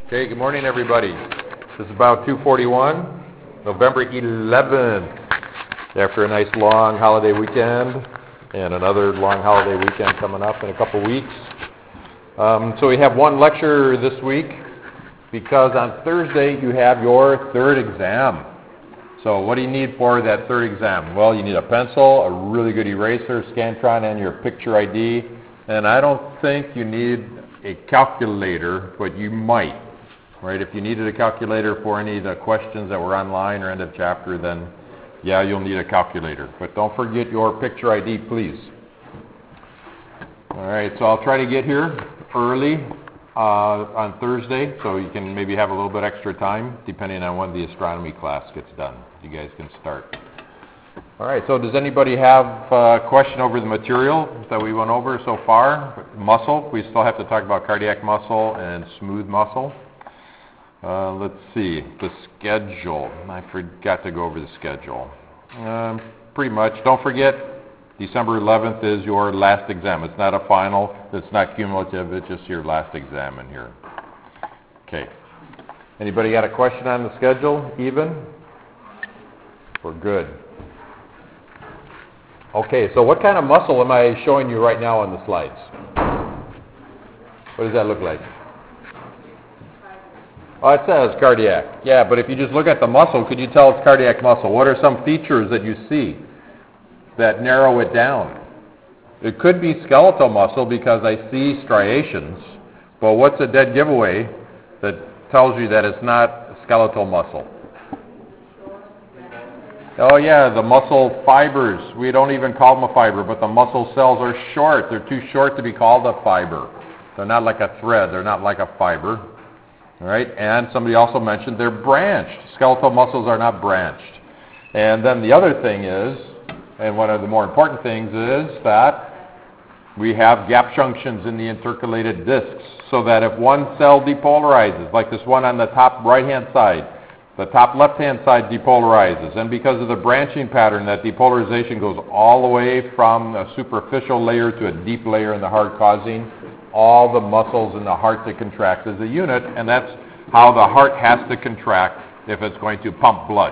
Okay, good morning, everybody. This is about 2:41, November 11th, after a nice long holiday weekend and another long holiday weekend coming up in a couple weeks. So we have one lecture this week because on Thursday you have your third exam. So what do you need for that third exam? Well, you need a pencil, a really good eraser, Scantron, and your picture ID. And I don't think you need a calculator, but you might. Right? If you needed a calculator for any of the questions that were online or end of chapter, then yeah, you'll need a calculator. But don't forget your picture ID, please. All right, so I'll try to get here early on Thursday, so you can maybe have a little bit extra time, depending on when the astronomy class gets done. You guys can start. All right, so does anybody have a question over the material that we went over so far? Muscle, we still have to talk about cardiac muscle and smooth muscle. Let's see, the schedule. I forgot to go over the schedule. Pretty much, don't forget, December 11th is your last exam. It's not a final, it's not cumulative, it's just your last exam in here. Okay. Anybody got a question on the schedule, even? We're good. Okay, so what kind of muscle am I showing you right now on the slides? What does that look like? Oh, it says cardiac. Yeah, but if you just look at the muscle, could you tell it's cardiac muscle? What are some features that you see that narrow it down? It could be skeletal muscle because I see striations, but what's a dead giveaway that tells you that it's not skeletal muscle? Oh yeah, the muscle fibers. We don't even call them a fiber, but the muscle cells are short. They're too short to be called a fiber. They're not like a thread. They're not like a fiber. All right, and somebody also mentioned they're branched. Skeletal muscles are not branched. And then the other thing is, and one of the more important things is that we have gap junctions in the intercalated discs, so that if one cell depolarizes, like this one on the top right-hand side, the top left-hand side depolarizes, and because of the branching pattern, that depolarization goes all the way from a superficial layer to a deep layer in the heart, causing all the muscles in the heart to contract as a unit, and that's how the heart has to contract if it's going to pump blood.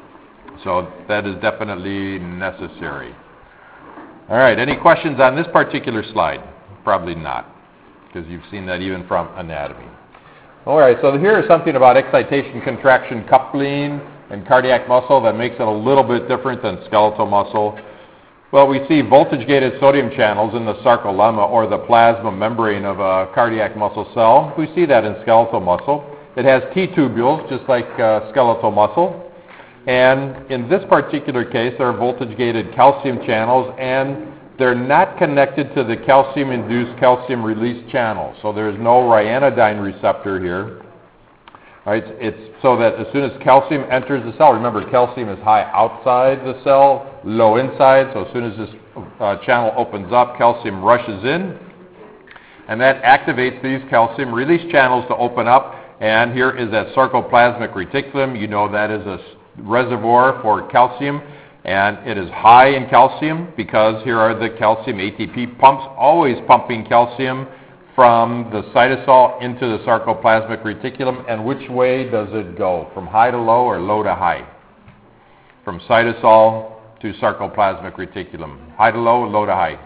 So that is definitely necessary. All right, any questions on this particular slide? Probably not, because you've seen that even from anatomy. All right, so here is something about excitation, contraction, coupling, and cardiac muscle that makes it a little bit different than skeletal muscle. Well, we see voltage-gated sodium channels in the sarcolemma, or the plasma membrane of a cardiac muscle cell. We see that in skeletal muscle. It has T-tubules, just like skeletal muscle. And in this particular case, there are voltage-gated calcium channels, and they're not connected to the calcium-induced calcium release channel. So there's no ryanodine receptor here. Right? It's so that as soon as calcium enters the cell, remember calcium is high outside the cell, low inside, so as soon as this channel opens up, calcium rushes in, and that activates these calcium release channels to open up, and here is that sarcoplasmic reticulum. You know that is a reservoir for calcium, and it is high in calcium because here are the calcium ATP pumps, always pumping calcium from the cytosol into the sarcoplasmic reticulum. And which way does it go? From high to low or low to high? From cytosol to sarcoplasmic reticulum. High to low or low to high?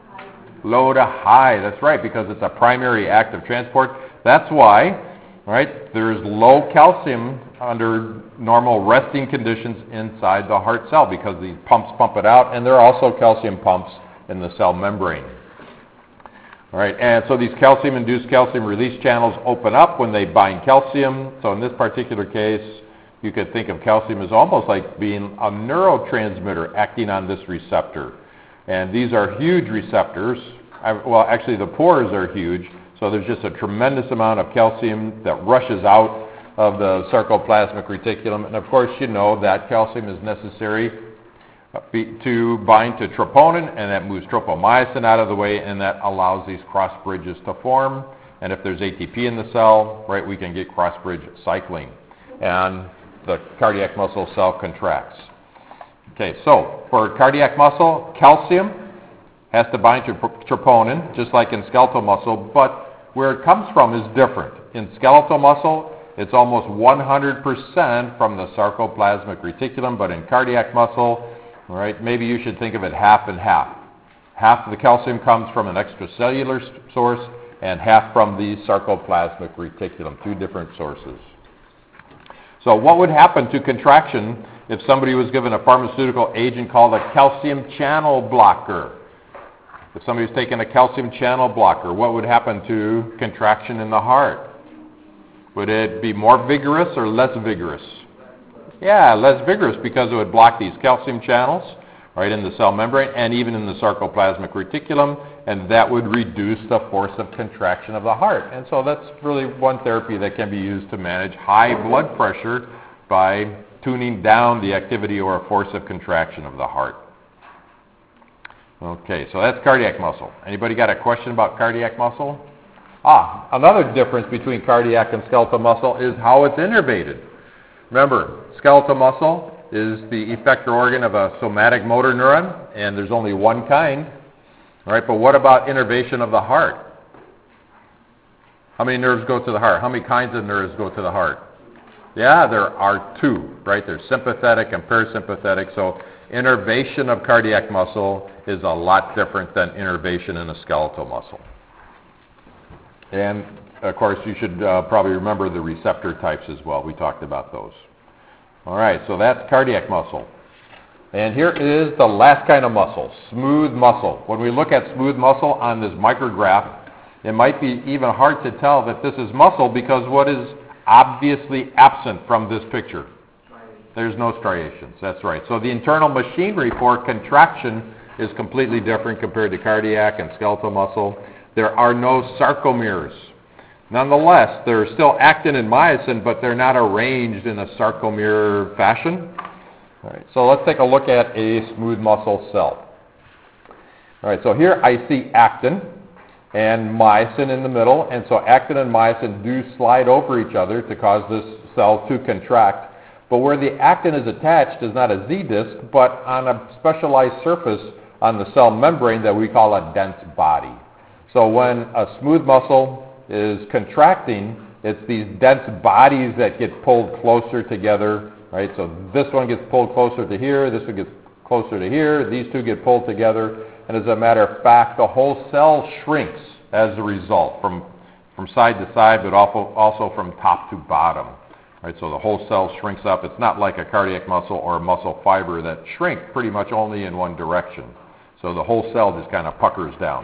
Low to high, that's right, because it's a primary act of transport. That's why, right, there's low calcium under normal resting conditions inside the heart cell because the pumps pump it out, and there are also calcium pumps in the cell membrane. All right, and so these calcium-induced calcium release channels open up when they bind calcium. So in this particular case, you could think of calcium as almost like being a neurotransmitter acting on this receptor. And these are huge receptors. Well, actually, the pores are huge, so there's just a tremendous amount of calcium that rushes out of the sarcoplasmic reticulum. And of course, you know that calcium is necessary to bind to troponin, and that moves tropomyosin out of the way, and that allows these cross bridges to form. And if there's ATP in the cell, right, we can get cross bridge cycling, and the cardiac muscle cell contracts. Okay, so for cardiac muscle, calcium has to bind to troponin, just like in skeletal muscle, but where it comes from is different. In skeletal muscle, it's almost 100% from the sarcoplasmic reticulum, but in cardiac muscle, all right, maybe you should think of it half and half. Half of the calcium comes from an extracellular source and half from the sarcoplasmic reticulum, two different sources. So what would happen to contraction if somebody was given a pharmaceutical agent called a calcium channel blocker? If somebody was taking a calcium channel blocker, what would happen to contraction in the heart? Would it be more vigorous or less vigorous? Yeah, less vigorous, because it would block these calcium channels right in the cell membrane and even in the sarcoplasmic reticulum, and that would reduce the force of contraction of the heart. And so that's really one therapy that can be used to manage high blood pressure by tuning down the activity or force of contraction of the heart. Okay, so that's cardiac muscle. Anybody got a question about cardiac muscle? Another difference between cardiac and skeletal muscle is how it's innervated. Remember, skeletal muscle is the effector organ of a somatic motor neuron, and there's only one kind. All right, but what about innervation of the heart? How many nerves go to the heart? How many kinds of nerves go to the heart? Yeah, there are two, right? There's sympathetic and parasympathetic, so innervation of cardiac muscle is a lot different than innervation in a skeletal muscle. And, of course, you should probably remember the receptor types as well. We talked about those. All right, so that's cardiac muscle. And here is the last kind of muscle, smooth muscle. When we look at smooth muscle on this micrograph, it might be even hard to tell that this is muscle, because what is obviously absent from this picture? There's no striations. That's right. So the internal machinery for contraction is completely different compared to cardiac and skeletal muscle. There are no sarcomeres. Nonetheless, there are still actin and myosin, but they're not arranged in a sarcomere fashion. All right, so let's take a look at a smooth muscle cell. All right, so here I see actin and myosin in the middle, and so actin and myosin do slide over each other to cause this cell to contract. But where the actin is attached is not a Z-disc, but on a specialized surface on the cell membrane that we call a dense body. So when a smooth muscle is contracting, it's these dense bodies that get pulled closer together, right? So this one gets pulled closer to here, this one gets closer to here, these two get pulled together, and as a matter of fact, the whole cell shrinks as a result, from side to side, but also from top to bottom. Right, so the whole cell shrinks up. It's not like a cardiac muscle or a muscle fiber that shrink pretty much only in one direction. So the whole cell just kind of puckers down.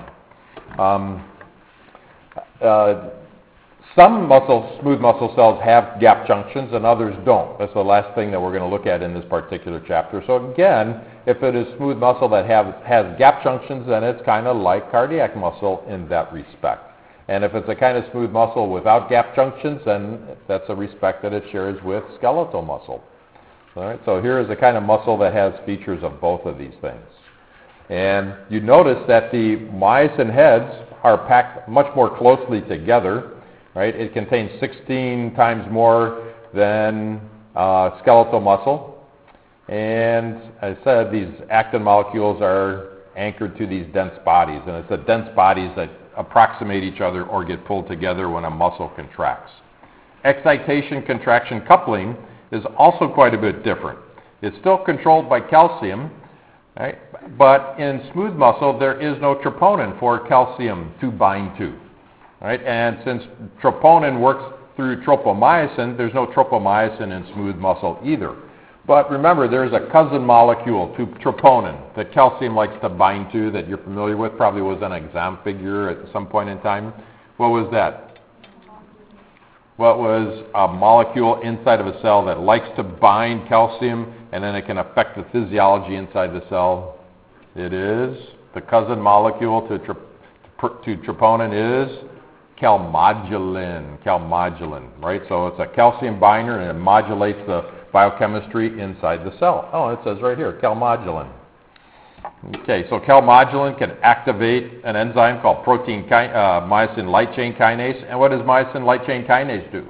Some smooth muscle cells have gap junctions and others don't. That's the last thing that we're going to look at in this particular chapter. So again, if it is smooth muscle that has gap junctions, then it's kind of like cardiac muscle in that respect. And if it's a kind of smooth muscle without gap junctions, then that's a respect that it shares with skeletal muscle. All right, so here is a kind of muscle that has features of both of these things. And you notice that the myosin heads are packed much more closely together. Right? It contains 16 times more than skeletal muscle. And as I said, these actin molecules are anchored to these dense bodies. And it's the dense bodies that approximate each other or get pulled together when a muscle contracts. Excitation-contraction coupling is also quite a bit different. It's still controlled by calcium, right? But in smooth muscle, there is no troponin for calcium to bind to. Right? And since troponin works through tropomyosin, there's no tropomyosin in smooth muscle either. But remember, there's a cousin molecule to troponin that calcium likes to bind to that you're familiar with, probably was an exam figure at some point in time. What was that? What was a molecule inside of a cell that likes to bind calcium and then it can affect the physiology inside the cell? It is the cousin molecule to troponin is calmodulin, right? So it's a calcium binder and it modulates the biochemistry inside the cell. Oh, it says right here, calmodulin. Okay, so calmodulin can activate an enzyme called myosin light chain kinase. And what does myosin light chain kinase do?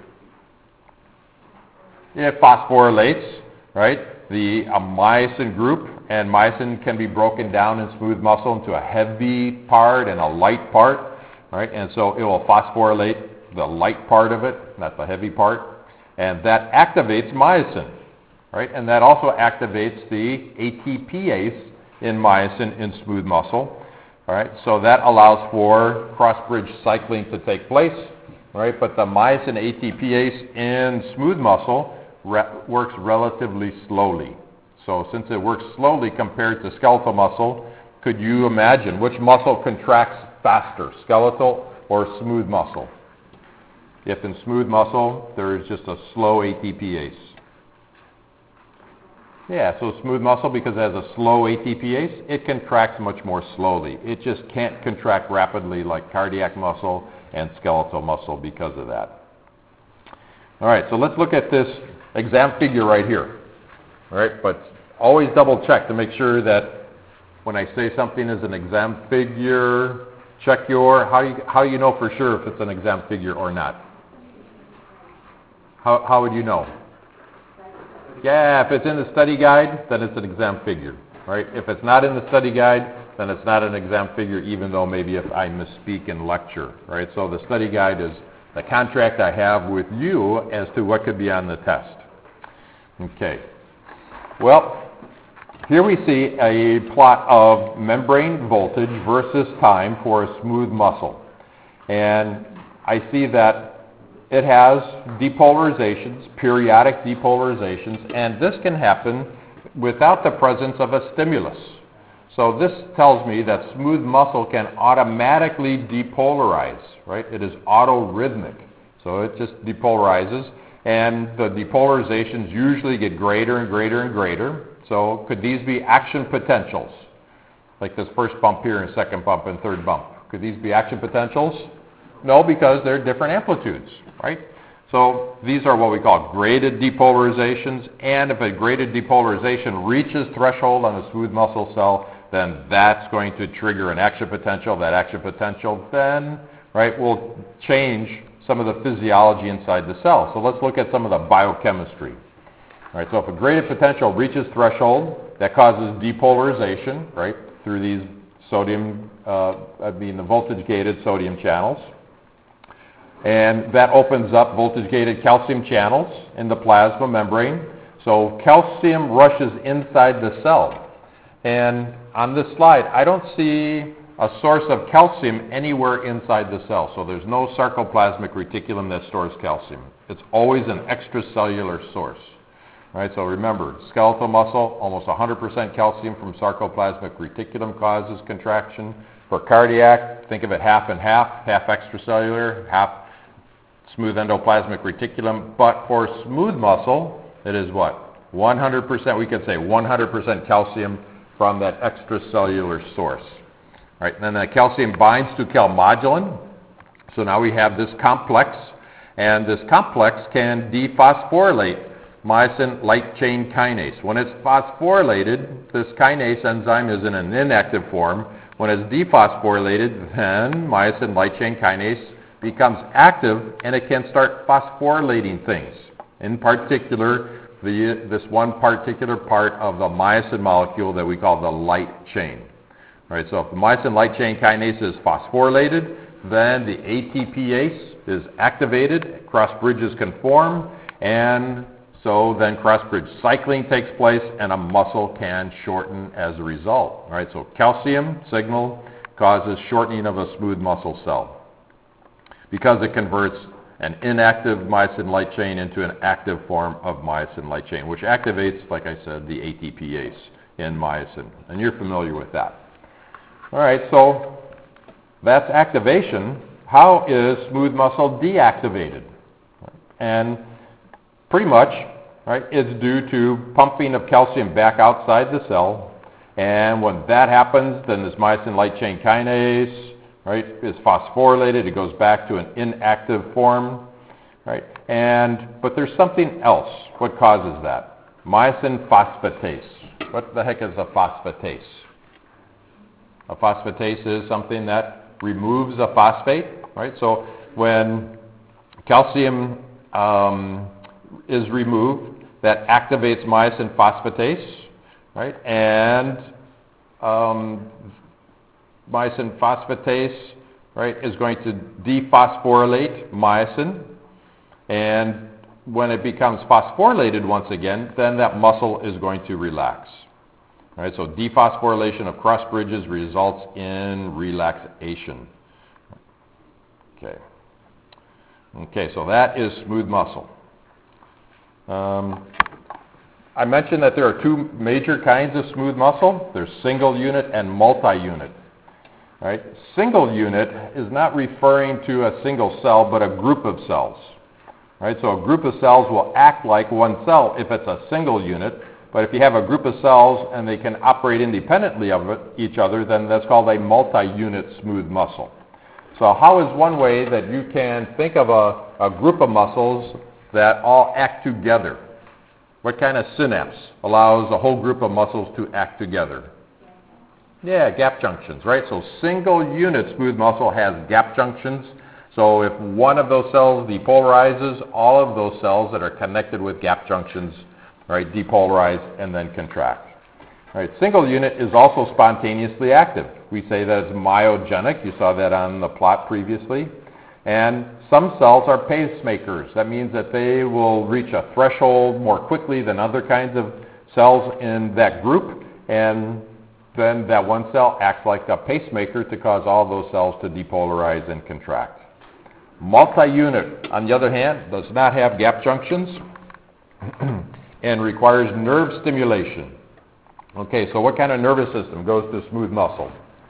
It phosphorylates, right, the myosin group, and myosin can be broken down in smooth muscle into a heavy part and a light part. right? And so it will phosphorylate the light part of it, not the heavy part, and that activates myosin, right? And that also activates the ATPase in myosin in smooth muscle, all right? So that allows for cross-bridge cycling to take place, right? But the myosin ATPase in smooth muscle works relatively slowly. So since it works slowly compared to skeletal muscle, could you imagine which muscle contracts faster, skeletal or smooth muscle? If in smooth muscle, there is just a slow ATPase. Yeah, so smooth muscle, because it has a slow ATPase, it contracts much more slowly. It just can't contract rapidly like cardiac muscle and skeletal muscle because of that. All right, so let's look at this exam figure right here. All right, but always double check to make sure that when I say something is an exam figure, check how you know for sure if it's an exam figure or not. How would you know? Yeah, if it's in the study guide, then it's an exam figure, right? If it's not in the study guide, then it's not an exam figure, even though maybe if I misspeak in lecture, right? So the study guide is the contract I have with you as to what could be on the test. Okay. Well, here we see a plot of membrane voltage versus time for a smooth muscle. And I see that it has depolarizations, periodic depolarizations, and this can happen without the presence of a stimulus. So this tells me that smooth muscle can automatically depolarize, right? It is autorhythmic. So it just depolarizes, and the depolarizations usually get greater and greater and greater. So could these be action potentials? Like this first bump here and second bump and third bump. Could these be action potentials? No, because they're different amplitudes, right? So these are what we call graded depolarizations, and if a graded depolarization reaches threshold on a smooth muscle cell, then that's going to trigger an action potential. That action potential then, right, will change some of the physiology inside the cell. So let's look at some of the biochemistry. All right, so if a graded potential reaches threshold, that causes depolarization, right, through these the voltage-gated sodium channels. And that opens up voltage-gated calcium channels in the plasma membrane. So calcium rushes inside the cell. And on this slide, I don't see a source of calcium anywhere inside the cell. So there's no sarcoplasmic reticulum that stores calcium. It's always an extracellular source. Right, so remember, skeletal muscle, almost 100% calcium from sarcoplasmic reticulum causes contraction. For cardiac, think of it half and half extracellular, half smooth endoplasmic reticulum. But for smooth muscle, it is what? 100%, we could say 100% calcium from that extracellular source. Right, and then that calcium binds to calmodulin. So now we have this complex, and this complex can dephosphorylate myosin light chain kinase. When it's phosphorylated, this kinase enzyme is in an inactive form. When it's dephosphorylated, then myosin light chain kinase becomes active, and it can start phosphorylating things. In particular, this one particular part of the myosin molecule that we call the light chain. All right, so if the myosin light chain kinase is phosphorylated, then the ATPase is activated, cross bridges can form, and so then cross-bridge cycling takes place, and a muscle can shorten as a result. All right, so calcium signal causes shortening of a smooth muscle cell because it converts an inactive myosin light chain into an active form of myosin light chain, which activates, like I said, the ATPase in myosin. And you're familiar with that. All right, so that's activation. How is smooth muscle deactivated? And pretty much, right, it's due to pumping of calcium back outside the cell. And when that happens, then this myosin light chain kinase, right, is phosphorylated. It goes back to an inactive form, right? But there's something else. What causes that? Myosin phosphatase. What the heck is a phosphatase? A phosphatase is something that removes a phosphate, right? So when calcium is removed, that activates myosin phosphatase, right? And myosin phosphatase right, is going to dephosphorylate myosin, and when it becomes phosphorylated once again, then that muscle is going to relax. All right, so dephosphorylation of cross bridges results in relaxation. Okay. Okay, so that is smooth muscle. I mentioned that there are two major kinds of smooth muscle. There's single unit and multi-unit. Right? Single unit is not referring to a single cell, but a group of cells. Right? So a group of cells will act like one cell if it's a single unit, but if you have a group of cells and they can operate independently of each other, then that's called a multi-unit smooth muscle. So how is one way that you can think of a group of muscles that all act together? What kind of synapse allows a whole group of muscles to act together? Yeah, gap junctions, right? So single unit smooth muscle has gap junctions. So if one of those cells depolarizes, all of those cells that are connected with gap junctions, right, depolarize and then contract. Right, single unit is also spontaneously active. We say that it's myogenic. You saw that on the plot previously. And some cells are pacemakers. That means that they will reach a threshold more quickly than other kinds of cells in that group, and then that one cell acts like a pacemaker to cause all those cells to depolarize and contract. Multi-unit, on the other hand, does not have gap junctions and requires nerve stimulation. Okay, so what kind of nervous system goes to smooth muscle?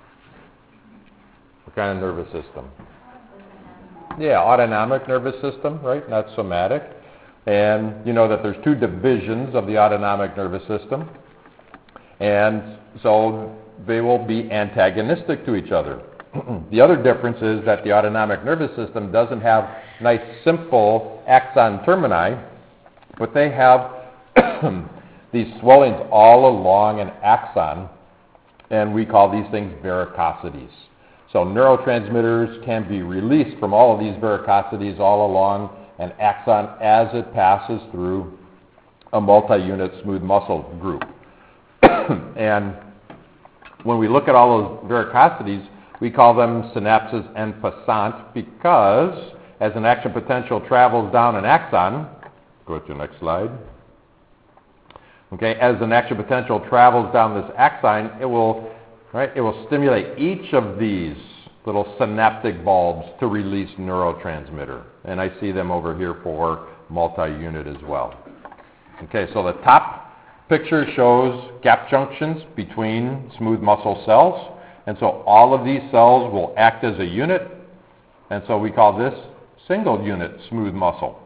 What kind of nervous system? Yeah, autonomic nervous system, right? Not somatic. And you know that there's two divisions of the autonomic nervous system. And so they will be antagonistic to each other. The other difference is that the autonomic nervous system doesn't have nice simple axon termini, but they have these swellings all along an axon, and we call these things varicosities. So neurotransmitters can be released from all of these varicosities all along an axon as it passes through a multi-unit smooth muscle group. And when we look at all those varicosities, we call them synapses en passant because as an action potential travels down an axon, go to the next slide. Okay, as an action potential travels down this axon, it will stimulate each of these little synaptic bulbs to release neurotransmitter. And I see them over here for multi-unit as well. Okay, so the top picture shows gap junctions between smooth muscle cells. And so all of these cells will act as a unit. And so we call this single unit smooth muscle.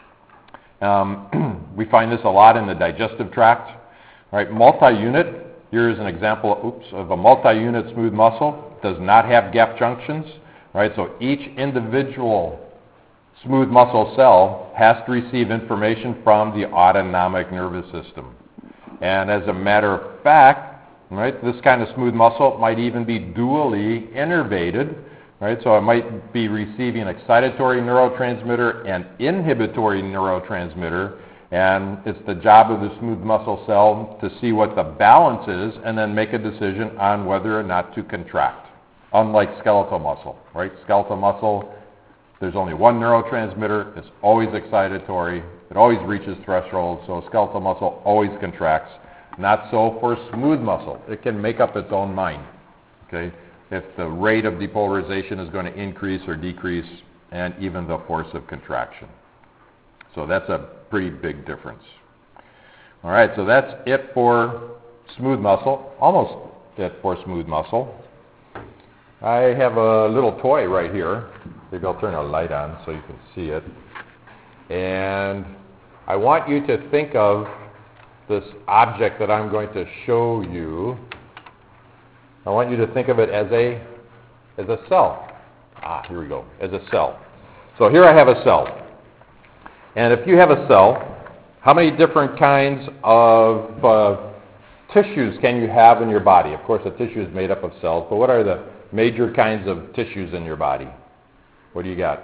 We find this a lot in the digestive tract. Right, multi-unit, here is an example of a multi-unit smooth muscle. Does not have gap junctions. Right, so each individual smooth muscle cell has to receive information from the autonomic nervous system. And as a matter of fact, right, this kind of smooth muscle might even be dually innervated. Right, so it might be receiving excitatory neurotransmitter and inhibitory neurotransmitter, and it's the job of the smooth muscle cell to see what the balance is and then make a decision on whether or not to contract. Unlike skeletal muscle, right? Skeletal muscle, there's only one neurotransmitter. It's always excitatory. It always reaches threshold, so skeletal muscle always contracts. Not so for smooth muscle. It can make up its own mind. Okay, if the rate of depolarization is going to increase or decrease, and even the force of contraction. So that's a pretty big difference. All right, so that's it for smooth muscle. Almost it for smooth muscle. I have a little toy right here. Maybe I'll turn a light on so you can see it. And I want you to think of this object that I'm going to show you. I want you to think of it as a cell. Here we go, as a cell. So here I have a cell. And if you have a cell, how many different kinds of tissues can you have in your body? Of course, a tissue is made up of cells, but what are the major kinds of tissues in your body? What do you got?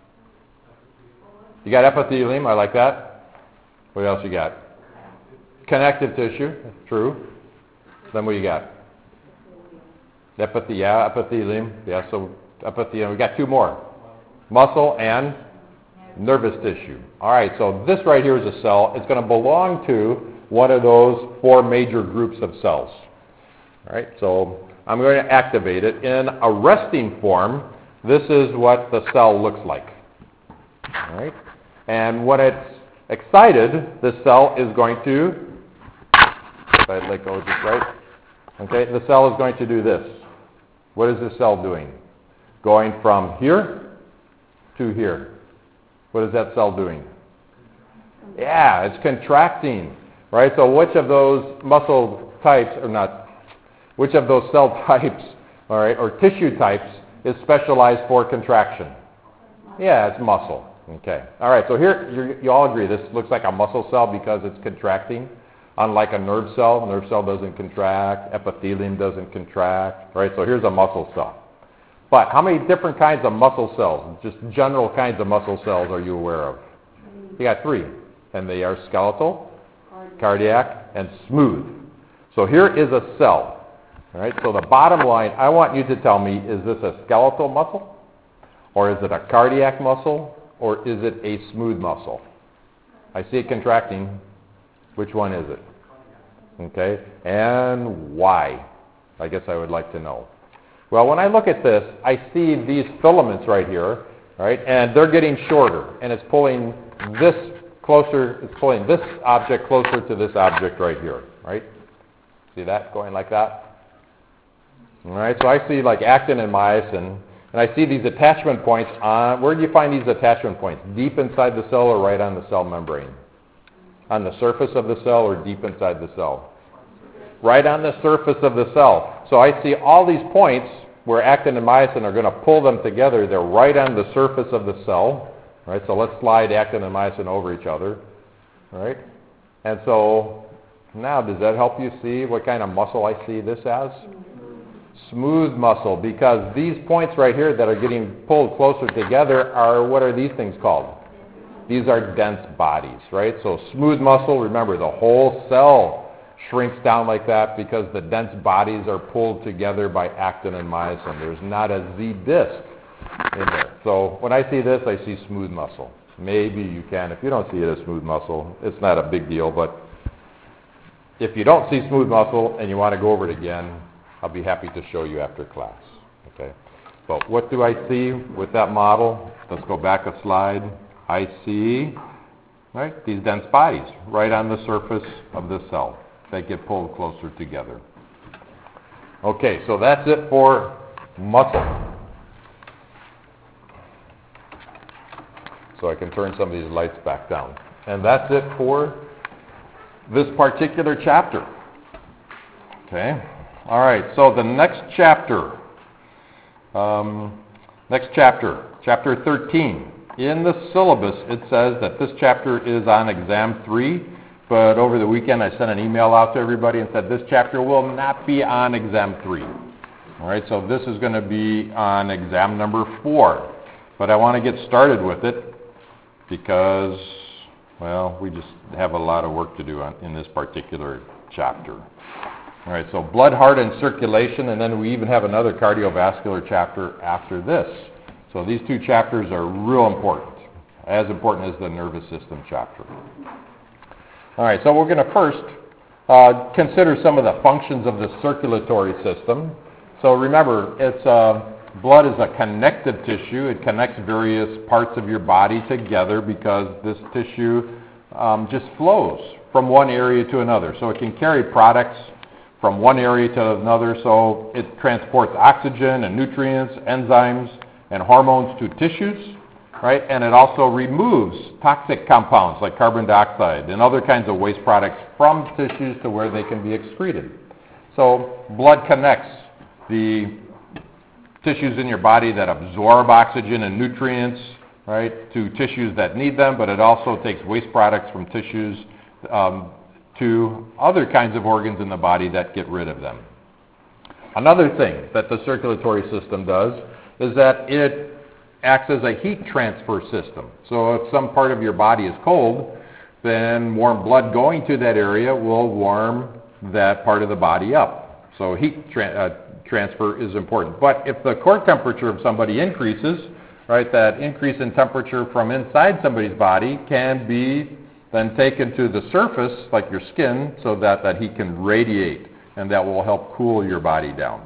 You got epithelium, I like that. What else you got? Connective tissue, true. Then what do you got? Epithelium, yeah, so epithelium. We got two more. Muscle and nervous tissue. All right, so this right here is a cell. It's going to belong to one of those four major groups of cells. All right, so I'm going to activate it. In a resting form, this is what the cell looks like. All right, and when it's excited, the cell is going to, if I let go just right, okay, the cell is going to do this. What is the cell doing? Going from here to here. What is that cell doing? Yeah, it's contracting, right? So which of those muscle types, or not, which of those cell types, all right, or tissue types is specialized for contraction? Yeah, it's muscle. Okay. All right, so here you all agree this looks like a muscle cell because it's contracting, unlike a nerve cell. A nerve cell doesn't contract, epithelium doesn't contract, right? So here's a muscle cell. But how many different kinds of muscle cells, just general kinds of muscle cells, are you aware of? You got three, and they are skeletal, cardiac, and smooth. So here is a cell. All right, so the bottom line, I want you to tell me, is this a skeletal muscle, or is it a cardiac muscle, or is it a smooth muscle? I see it contracting. Which one is it? Okay, and why? I guess I would like to know. Well, when I look at this, I see these filaments right here, right, and they're getting shorter, and it's pulling this closer, it's pulling this object closer to this object right here, right? See that going like that? All right, so I see like actin and myosin, and I see these attachment points on, where do you find these attachment points? Deep inside the cell or right on the cell membrane? On the surface of the cell or deep inside the cell? Right on the surface of the cell. So I see all these points where actin and myosin are going to pull them together. They're right on the surface of the cell. Right? So let's slide actin and myosin over each other. Right? And so now, does that help you see what kind of muscle I see this as? Smooth muscle, because these points right here that are getting pulled closer together are, what are these things called? These are dense bodies, right? So smooth muscle, remember, the whole cell shrinks down like that because the dense bodies are pulled together by actin and myosin. There's not a Z disc in there. So when I see this, I see smooth muscle. Maybe you can. If you don't see it as smooth muscle, it's not a big deal. But if you don't see smooth muscle and you want to go over it again, I'll be happy to show you after class. Okay. But what do I see with that model? Let's go back a slide. I see, right, these dense bodies right on the surface of the cell. They get pulled closer together. Okay, so that's it for muscle. So I can turn some of these lights back down. And that's it for this particular chapter. Okay, all right, so the next chapter, chapter 13. In the syllabus, it says that this chapter is on exam 3. But over the weekend, I sent an email out to everybody and said this chapter will not be on exam 3. All right, so this is going to be on exam number 4. But I want to get started with it because, well, we just have a lot of work to do in this particular chapter. All right, so blood, heart, and circulation, and then we even have another cardiovascular chapter after this. So these two chapters are real important, as important as the nervous system chapter. All right, so we're going to first consider some of the functions of the circulatory system. So remember, blood is a connective tissue. It connects various parts of your body together because this tissue just flows from one area to another. So it can carry products from one area to another. So it transports oxygen and nutrients, enzymes, and hormones to tissues. Right? And it also removes toxic compounds like carbon dioxide and other kinds of waste products from tissues to where they can be excreted. So blood connects the tissues in your body that absorb oxygen and nutrients, right, to tissues that need them, but it also takes waste products from tissues to other kinds of organs in the body that get rid of them. Another thing that the circulatory system does is that it acts as a heat transfer system. So if some part of your body is cold, then warm blood going to that area will warm that part of the body up. So transfer is important. But if the core temperature of somebody increases, right, that increase in temperature from inside somebody's body can be then taken to the surface, like your skin, so that heat can radiate, and that will help cool your body down.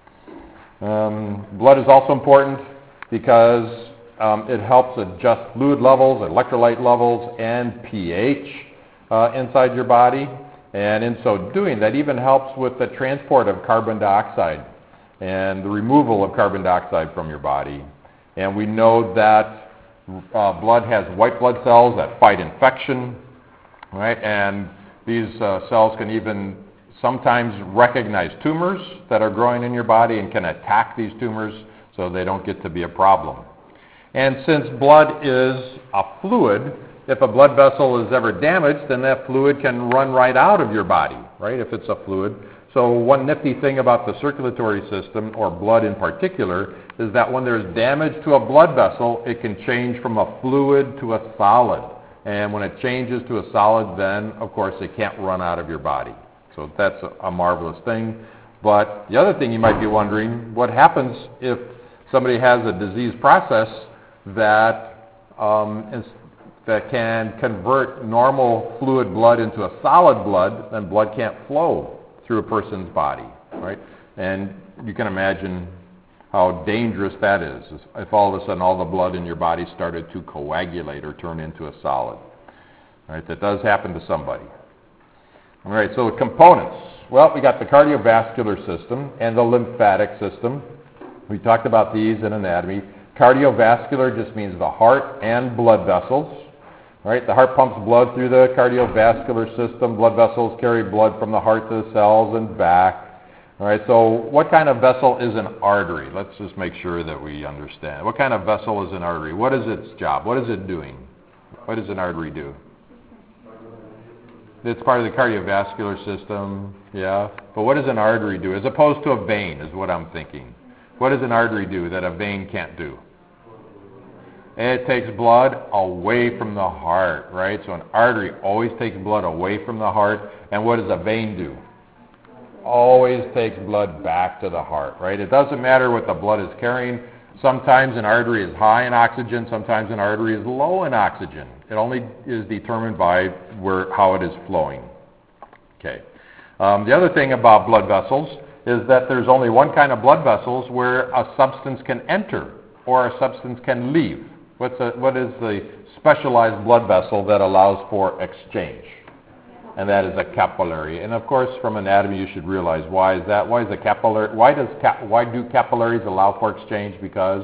Blood is also important because it helps adjust fluid levels, electrolyte levels, and pH inside your body. And in so doing, that even helps with the transport of carbon dioxide and the removal of carbon dioxide from your body. And we know that blood has white blood cells that fight infection, right? And these cells can even sometimes recognize tumors that are growing in your body and can attack these tumors so they don't get to be a problem. And since blood is a fluid, if a blood vessel is ever damaged, then that fluid can run right out of your body, right, if it's a fluid. So one nifty thing about the circulatory system, or blood in particular, is that when there's damage to a blood vessel, it can change from a fluid to a solid. And when it changes to a solid, then, of course, it can't run out of your body. So that's a marvelous thing. But the other thing you might be wondering, what happens if somebody has a disease process that can convert normal fluid blood into a solid blood, then blood can't flow through a person's body, right? And you can imagine how dangerous that is if all of a sudden all the blood in your body started to coagulate or turn into a solid. Right? That does happen to somebody. All right, so components. Well, we got the cardiovascular system and the lymphatic system. We talked about these in anatomy. Cardiovascular just means the heart and blood vessels. Right? The heart pumps blood through the cardiovascular system. Blood vessels carry blood from the heart to the cells and back. All right, so what kind of vessel is an artery? Let's just make sure that we understand. What kind of vessel is an artery? What is its job? What is it doing? What does an artery do? It's part of the cardiovascular system, yeah. But what does an artery do? As opposed to a vein is what I'm thinking. What does an artery do that a vein can't do? It takes blood away from the heart, right? So an artery always takes blood away from the heart. And what does a vein do? Always takes blood back to the heart, right? It doesn't matter what the blood is carrying. Sometimes an artery is high in oxygen. Sometimes an artery is low in oxygen. It only is determined by how it is flowing. Okay. The other thing about blood vessels is that there's only one kind of blood vessels where a substance can enter or a substance can leave. What is the specialized blood vessel that allows for exchange? And that is a capillary. And of course, from anatomy, you should realize why is that? Why is a capillary? Why do capillaries allow for exchange? Because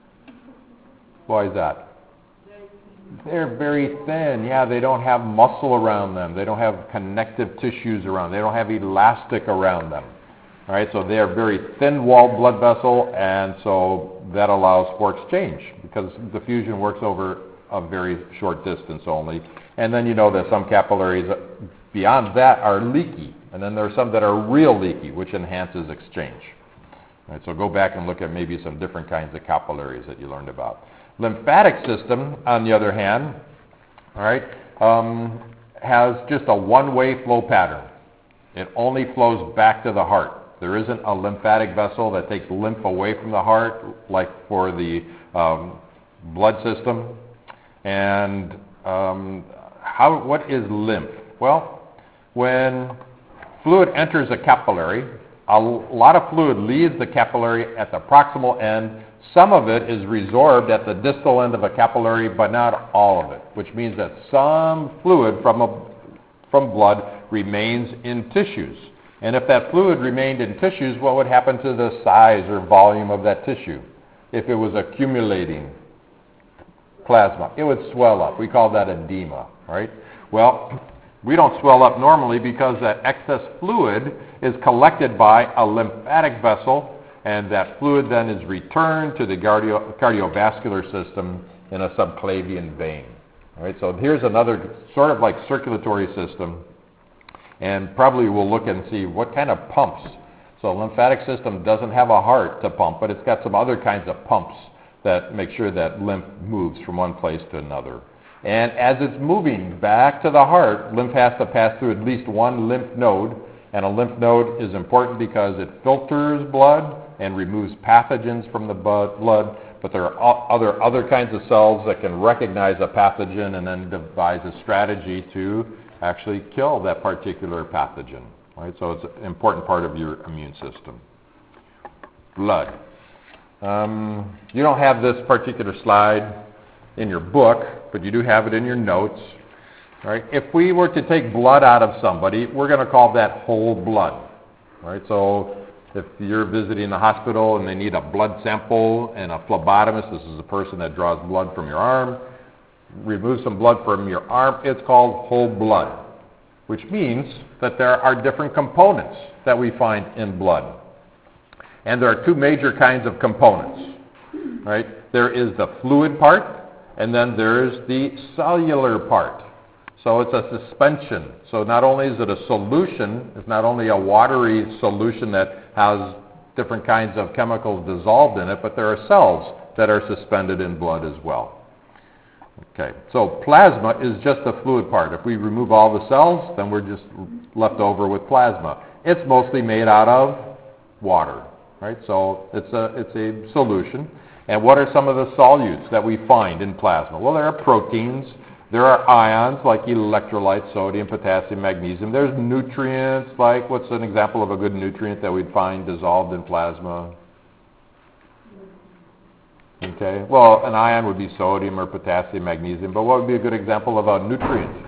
why is that? They're very thin. Yeah, they don't have muscle around them. They don't have connective tissues around them. They don't have elastic around them. All right, so they are very thin-walled blood vessel, and so that allows for exchange because the fusion works over a very short distance only. And then you know that some capillaries beyond that are leaky, and then there are some that are real leaky, which enhances exchange. All right, so go back and look at maybe some different kinds of capillaries that you learned about. Lymphatic system, on the other hand, all right, has just a one-way flow pattern. It only flows back to the heart. There isn't a lymphatic vessel that takes lymph away from the heart, like for the blood system. And what is lymph? Well, when fluid enters a capillary, a lot of fluid leaves the capillary at the proximal end. Some of it is resorbed at the distal end of a capillary, but not all of it, which means that some fluid from blood remains in tissues. And if that fluid remained in tissues, what would happen to the size or volume of that tissue? If it was accumulating plasma, it would swell up. We call that edema, right? Well, we don't swell up normally because that excess fluid is collected by a lymphatic vessel, and that fluid then is returned to the cardiovascular system in a subclavian vein. All right, so here's another sort of like circulatory system. And probably we'll look and see what kind of pumps. So the lymphatic system doesn't have a heart to pump, but it's got some other kinds of pumps that make sure that lymph moves from one place to another. And as it's moving back to the heart, lymph has to pass through at least one lymph node, And a lymph node is important because it filters blood and removes pathogens from the blood, but there are other kinds of cells that can recognize a pathogen and then devise a strategy to actually kill that particular pathogen. Right? So it's an important part of your immune system. Blood. You don't have this particular slide in your book, but you do have it in your notes. Right? If we were to take blood out of somebody, we're going to call that whole blood. Right? So if you're visiting the hospital and they need a blood sample and a phlebotomist, this is a person that draws blood from your arm, removes some blood from your arm, it's called whole blood, which means that there are different components that we find in blood. And there are two major kinds of components. Right? There is the fluid part, and then there is the cellular part. So it's a suspension. So not only is it a solution, it's not only a watery solution that has different kinds of chemicals dissolved in it, but there are cells that are suspended in blood as well. Okay, so plasma is just the fluid part. If we remove all the cells, then we're just left over with plasma. It's mostly made out of water, right? So it's a solution. And what are some of the solutes that we find in plasma? Well, there are proteins. There are ions like electrolytes, sodium, potassium, magnesium. There's nutrients, like what's an example of a good nutrient that we'd find dissolved in plasma? Okay, well, an ion would be sodium or potassium, magnesium, but what would be a good example of a nutrient?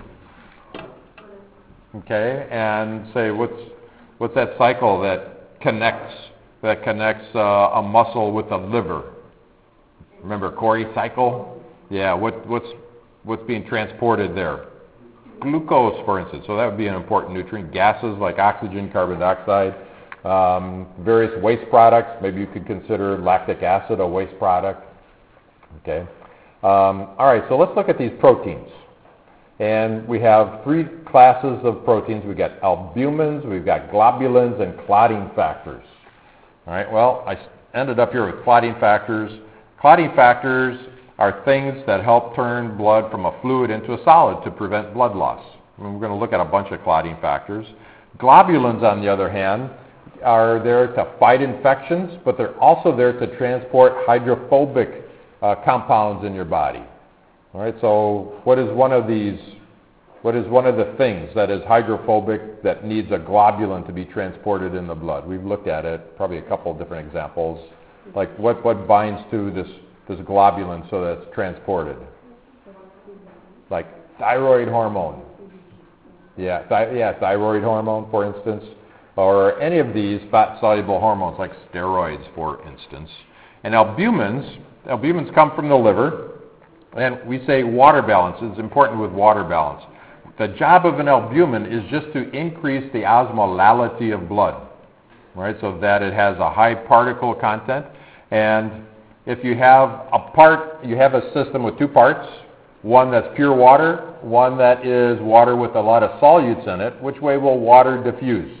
Okay, and say what's that cycle that connects a muscle with a liver? Remember Cori cycle? Yeah, what's being transported there? Glucose, for instance. So that would be an important nutrient. Gases like oxygen, carbon dioxide, various waste products. Maybe you could consider lactic acid a waste product. Okay. All right, so let's look at these proteins. And we have three classes of proteins. We've got albumins, we've got globulins, and clotting factors. All right, well, I ended up here with clotting factors. Clotting factors are things that help turn blood from a fluid into a solid to prevent blood loss. And we're going to look at a bunch of clotting factors. Globulins, on the other hand, are there to fight infections, but they're also there to transport hydrophobic compounds in your body. All right, so what is one of the things that is hydrophobic that needs a globulin to be transported in the blood? We've looked at it, probably a couple of different examples. Like what binds to this globulin so that it's transported? Like thyroid hormone. Yeah, thyroid hormone, for instance. Or any of these fat-soluble hormones like steroids, for instance. And albumins come from the liver. And we say water balance is important with water balance. The job of an albumin is just to increase the osmolality of blood, right? So that it has a high particle content. And if you have you have a system with two parts, one that's pure water, one that is water with a lot of solutes in it. Which way will water diffuse?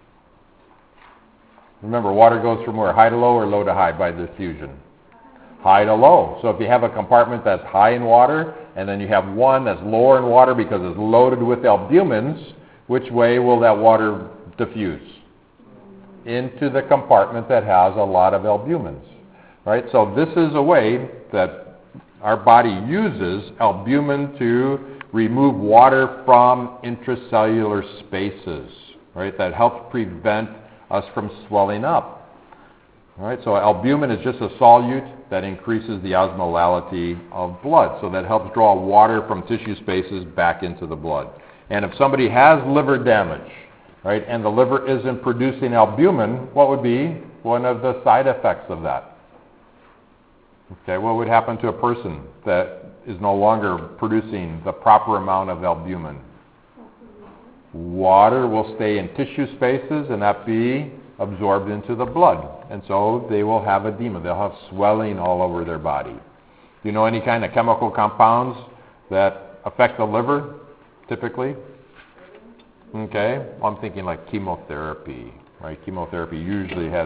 Remember, water goes from where? High to low or low to high by diffusion? High to low. So if you have a compartment that's high in water, and then you have one that's lower in water because it's loaded with albumins, which way will that water diffuse? Into the compartment that has a lot of albumins. Right? So this is a way that our body uses albumin to remove water from intracellular spaces. Right? That helps prevent us from swelling up. All right, so albumin is just a solute that increases the osmolality of blood. So that helps draw water from tissue spaces back into the blood. And if somebody has liver damage, right, and the liver isn't producing albumin, what would be one of the side effects of that? Okay, what would happen to a person that is no longer producing the proper amount of albumin? Water will stay in tissue spaces and not be absorbed into the blood. And so they will have edema. They'll have swelling all over their body. Do you know any kind of chemical compounds that affect the liver, typically? Okay, well, I'm thinking like chemotherapy, right? Chemotherapy usually has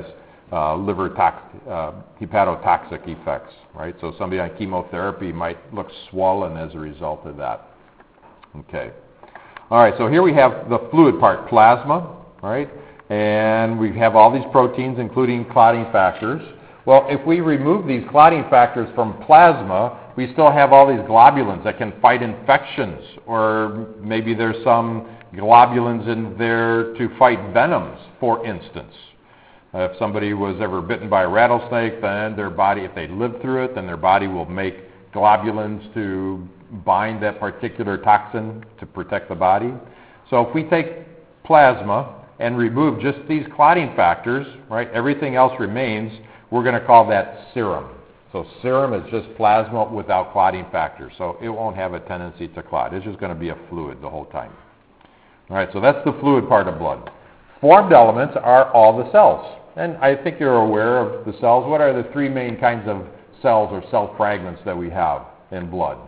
hepatotoxic effects, right? So somebody on chemotherapy might look swollen as a result of that. Okay. All right, so here we have the fluid part, plasma, all right? And we have all these proteins, including clotting factors. Well, if we remove these clotting factors from plasma, we still have all these globulins that can fight infections, or maybe there's some globulins in there to fight venoms, for instance. If somebody was ever bitten by a rattlesnake, then their body, if they lived through it, then their body will make globulins to bind that particular toxin to protect the body. So if we take plasma and remove just these clotting factors, right, everything else remains, we're going to call that serum. So serum is just plasma without clotting factors. So it won't have a tendency to clot. It's just going to be a fluid the whole time. All right, so that's the fluid part of blood. Formed elements are all the cells. And I think you're aware of the cells. What are the three main kinds of cells or cell fragments that we have in blood?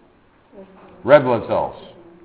Red blood cells.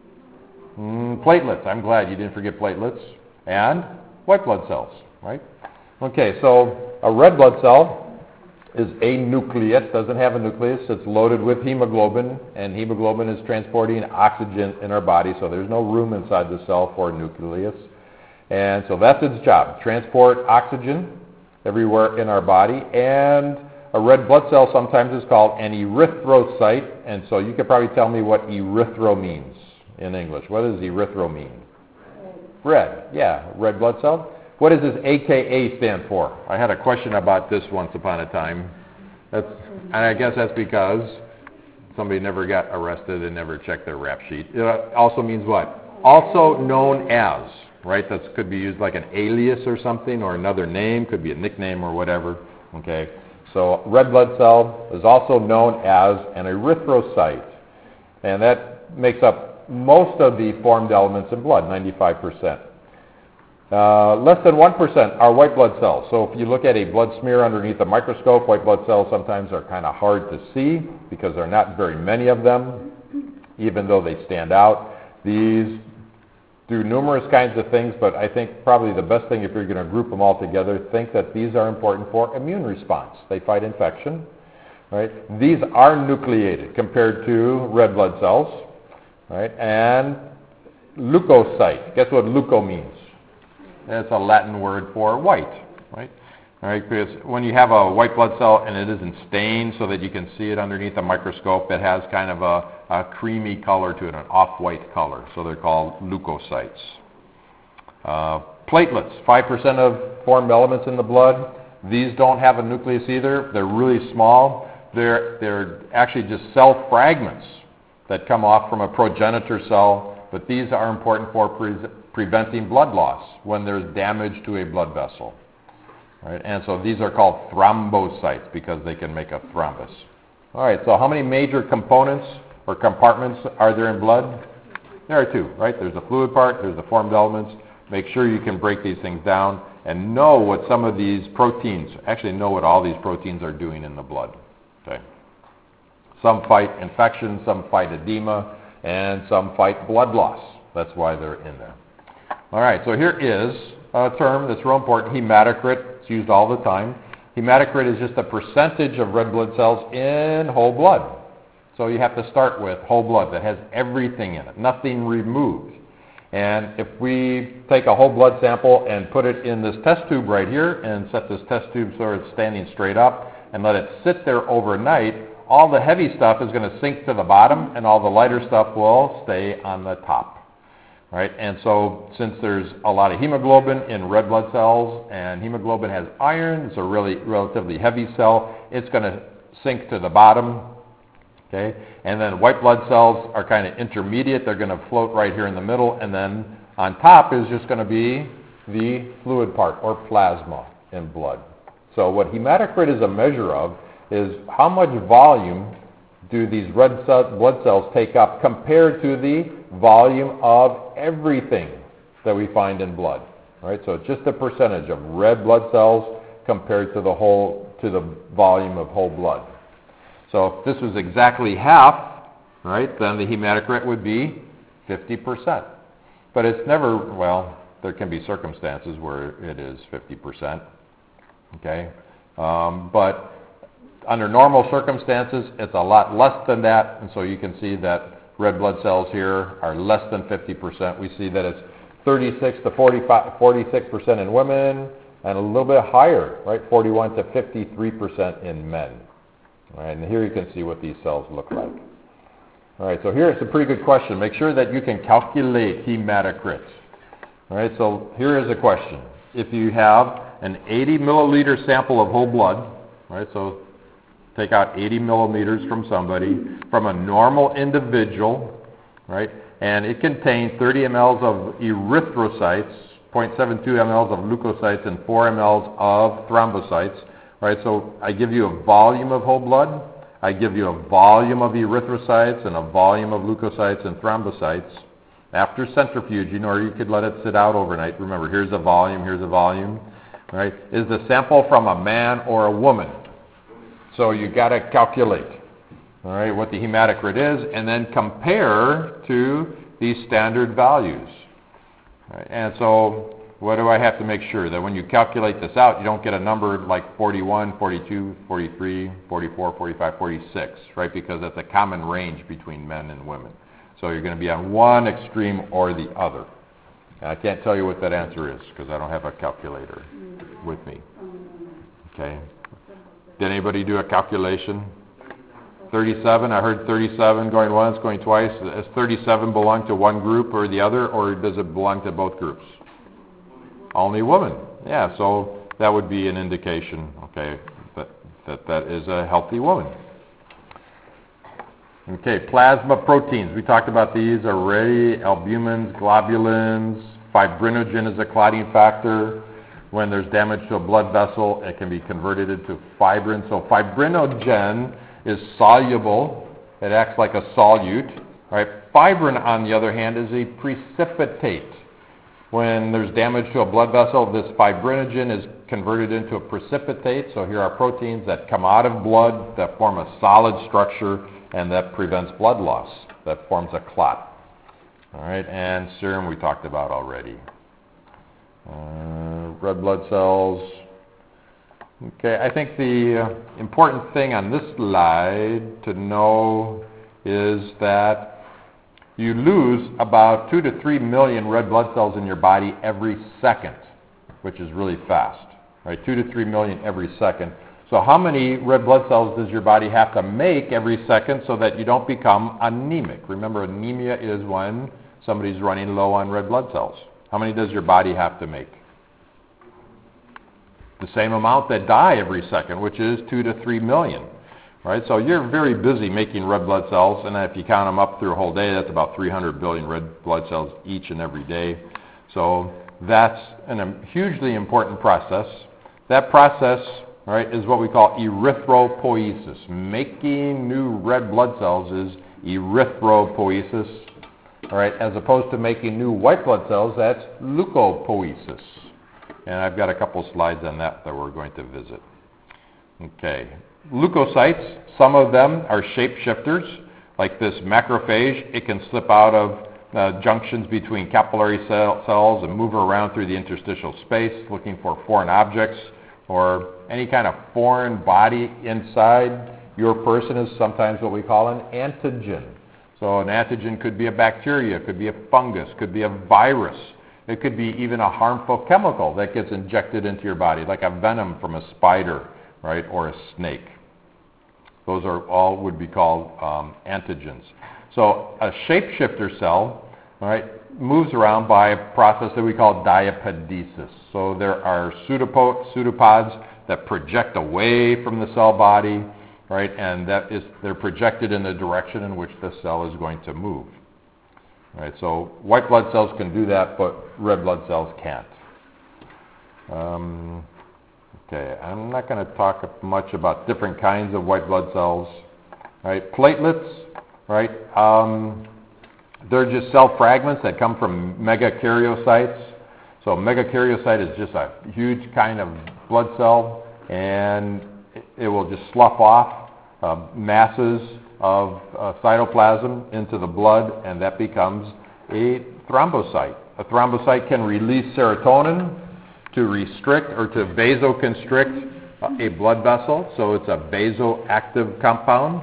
Platelets. I'm glad you didn't forget platelets. And white blood cells, right? Okay, so a red blood cell is anucleate, doesn't have a nucleus. It's loaded with hemoglobin, and hemoglobin is transporting oxygen in our body, so there's no room inside the cell for a nucleus. And so that's its job, transport oxygen everywhere in our body. And a red blood cell sometimes is called an erythrocyte, and so you could probably tell me what erythro means in English. What does erythro mean? Red, yeah, red blood cell. What does this AKA stand for? I had a question about this once upon a time. And I guess that's because somebody never got arrested and never checked their rap sheet. It also means what? Also known as, right? That could be used like an alias or something, or another name, could be a nickname or whatever. Okay, so red blood cell is also known as an erythrocyte, and that makes up most of the formed elements in blood, 95%. Less than 1% are white blood cells. So if you look at a blood smear underneath a microscope, white blood cells sometimes are kind of hard to see because there are not very many of them, even though they stand out. These do numerous kinds of things, but I think probably the best thing, if you're going to group them all together, think that these are important for immune response. They fight infection, right? These are nucleated compared to red blood cells, right? And leukocyte. Guess what leuko means? It's a Latin word for white, right? All right, because when you have a white blood cell and it isn't stained so that you can see it underneath a microscope, it has kind of a creamy color to it, an off-white color. So they're called leukocytes. Platelets, 5% of formed elements in the blood. These don't have a nucleus either. They're really small. They're actually just cell fragments that come off from a progenitor cell, but these are important for preventing blood loss when there's damage to a blood vessel. Right? And so these are called thrombocytes because they can make a thrombus. All right, so how many major components or compartments are there in blood? There are two, right? There's the fluid part, there's the formed elements. Make sure you can break these things down and know what some of these proteins, actually know what all these proteins are doing in the blood. Okay. Some fight infection, some fight edema, and some fight blood loss. That's why they're in there. All right, so here is a term that's real important, hematocrit. It's used all the time. Hematocrit is just a percentage of red blood cells in whole blood. So you have to start with whole blood that has everything in it, nothing removed. And if we take a whole blood sample and put it in this test tube right here and set this test tube so it's standing straight up and let it sit there overnight, all the heavy stuff is going to sink to the bottom and all the lighter stuff will stay on the top. Right? And so since there's a lot of hemoglobin in red blood cells and hemoglobin has iron, it's a really relatively heavy cell, it's going to sink to the bottom. Okay? And then white blood cells are kind of intermediate. They're going to float right here in the middle. And then on top is just going to be the fluid part or plasma in blood. So what hematocrit is a measure of is how much volume do these red blood cells take up compared to the volume of everything that we find in blood. Right? So it's just a percentage of red blood cells compared to the volume of whole blood. So if this was exactly half, right, then the hematocrit would be 50%. But it's never, well, there can be circumstances where it is 50%. Okay? But under normal circumstances, it's a lot less than that, and so you can see that red blood cells here are less than 50%. We see that it's 36 to 46% in women, and a little bit higher, right, 41 to 53% in men. All right, and here you can see what these cells look like. All right, so here it's a pretty good question. Make sure that you can calculate hematocrit. All right, so here is a question. If you have an 80 milliliter sample of whole blood, right, so take out 80 millimeters from somebody, from a normal individual, right, and it contains 30 mLs of erythrocytes, 0.72 mLs of leukocytes, and 4 mLs of thrombocytes, right? So I give you a volume of whole blood, I give you a volume of erythrocytes, and a volume of leukocytes and thrombocytes. After centrifuging, or you could let it sit out overnight. Remember, here's a volume, right? Is the sample from a man or a woman? So you got to calculate, all right, what the hematocrit is, and then compare to these standard values. Right? And so what do I have to make sure? That when you calculate this out, you don't get a number like 41, 42, 43, 44, 45, 46, right? Because that's a common range between men and women. So you're going to be on one extreme or the other. And I can't tell you what that answer is because I don't have a calculator with me. Okay. Did anybody do a calculation? 37? I heard 37 going once, going twice. Does 37 belong to one group or the other, or does it belong to both groups? Only women. Yeah, so that would be an indication, okay, that is a healthy woman. Okay, plasma proteins. We talked about these already. Albumins, globulins. Fibrinogen is a clotting factor. When there's damage to a blood vessel, it can be converted into fibrin. So fibrinogen is soluble. It acts like a solute. Right? Fibrin, on the other hand, is a precipitate. When there's damage to a blood vessel, this fibrinogen is converted into a precipitate. So here are proteins that come out of blood that form a solid structure and that prevents blood loss, that forms a clot. All right, and serum we talked about already. Red blood cells. Okay, I think the important thing on this slide to know is that you lose about 2 to 3 million red blood cells in your body every second, which is really fast. Right, 2 to 3 million every second. So how many red blood cells does your body have to make every second so that you don't become anemic? Remember, anemia is when somebody's running low on red blood cells. How many does your body have to make? The same amount that die every second, which is 2 to 3 million. Right? So you're very busy making red blood cells, and if you count them up through a whole day, that's about 300 billion red blood cells each and every day. So that's a hugely important process. That process, right, is what we call erythropoiesis. Making new red blood cells is erythropoiesis, all right, as opposed to making new white blood cells, that's leukopoiesis. And I've got a couple slides on that we're going to visit. Okay, leukocytes, some of them are shapeshifters, like this macrophage. It can slip out of junctions between capillary cells and move around through the interstitial space looking for foreign objects or any kind of foreign body inside your person is sometimes what we call an antigen. So an antigen could be a bacteria, could be a fungus, could be a virus. It could be even a harmful chemical that gets injected into your body, like a venom from a spider, right, or a snake. Those are all would be called antigens. So a shapeshifter cell, all right, moves around by a process that we call diapedesis. So there are pseudopods that project away from the cell body, right, and they're projected in the direction in which the cell is going to move. Right, so white blood cells can do that, but red blood cells can't. Okay, I'm not going to talk much about different kinds of white blood cells. Right, platelets, right, they're just cell fragments that come from megakaryocytes. So megakaryocyte is just a huge kind of blood cell, and it will just slough off masses of cytoplasm into the blood, and that becomes a thrombocyte. A thrombocyte can release serotonin to restrict or to vasoconstrict a blood vessel, so it's a vasoactive compound.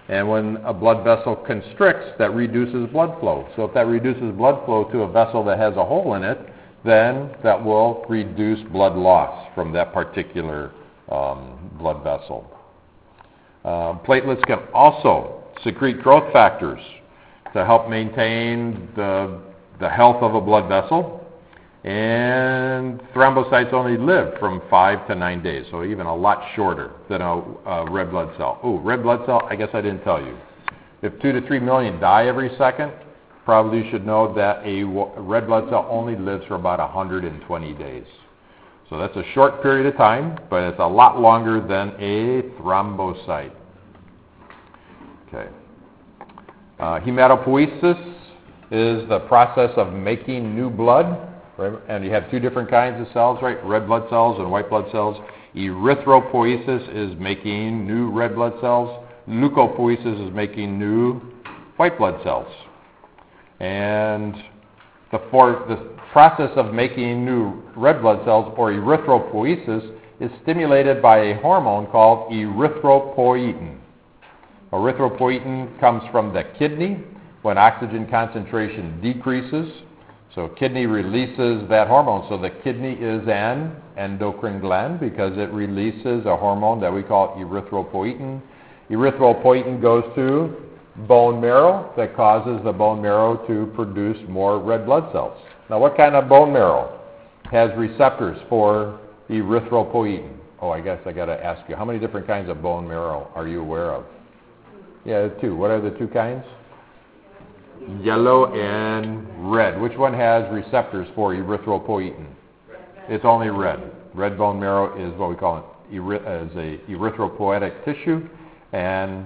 And when a blood vessel constricts, that reduces blood flow. So if that reduces blood flow to a vessel that has a hole in it, then that will reduce blood loss from that particular blood vessel. Platelets can also secrete growth factors to help maintain the health of a blood vessel. And thrombocytes only live from 5 to 9 days, so even a lot shorter than a red blood cell. Oh, red blood cell, I guess I didn't tell you. If 2 to 3 million die every second, probably you should know that a red blood cell only lives for about 120 days. So that's a short period of time, but it's a lot longer than a thrombocyte. Okay. Hematopoiesis is the process of making new blood. Right? And you have two different kinds of cells, right? Red blood cells and white blood cells. Erythropoiesis is making new red blood cells. Leukopoiesis is making new white blood cells. And the process of making new red blood cells, or erythropoiesis, is stimulated by a hormone called erythropoietin. Erythropoietin comes from the kidney when oxygen concentration decreases. So kidney releases that hormone. So the kidney is an endocrine gland because it releases a hormone that we call erythropoietin. Erythropoietin goes to bone marrow that causes the bone marrow to produce more red blood cells. Now what kind of bone marrow has receptors for erythropoietin? Oh, I guess I got to ask you, how many different kinds of bone marrow are you aware of? Yeah, two. What are the two kinds? Yellow and red. Which one has receptors for erythropoietin? It's only red. Red bone marrow is what we call as a erythropoietic tissue, and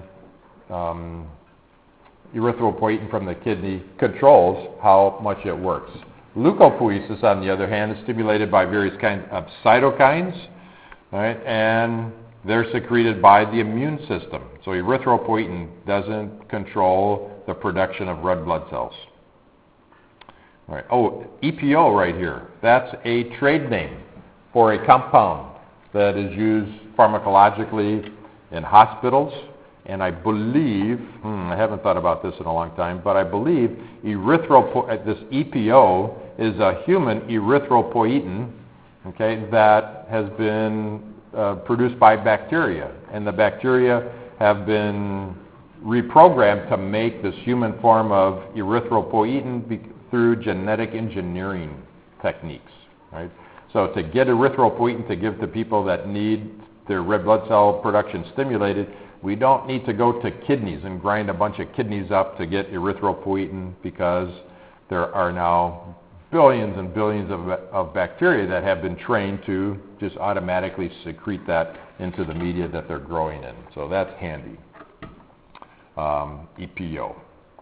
erythropoietin from the kidney controls how much it works. Leukopoiesis, on the other hand, is stimulated by various kinds of cytokines, right? And they're secreted by the immune system. So erythropoietin doesn't control the production of red blood cells. All right. Oh, EPO right here. That's a trade name for a compound that is used pharmacologically in hospitals. And I believe, I haven't thought about this in a long time, but I believe this EPO is a human erythropoietin, okay, that has been produced by bacteria. And the bacteria have been reprogrammed to make this human form of erythropoietin through genetic engineering techniques, right? So to get erythropoietin to give to people that need their red blood cell production stimulated, we don't need to go to kidneys and grind a bunch of kidneys up to get erythropoietin, because there are now billions and billions of bacteria that have been trained to just automatically secrete that into the media that they're growing in. So that's handy. EPO.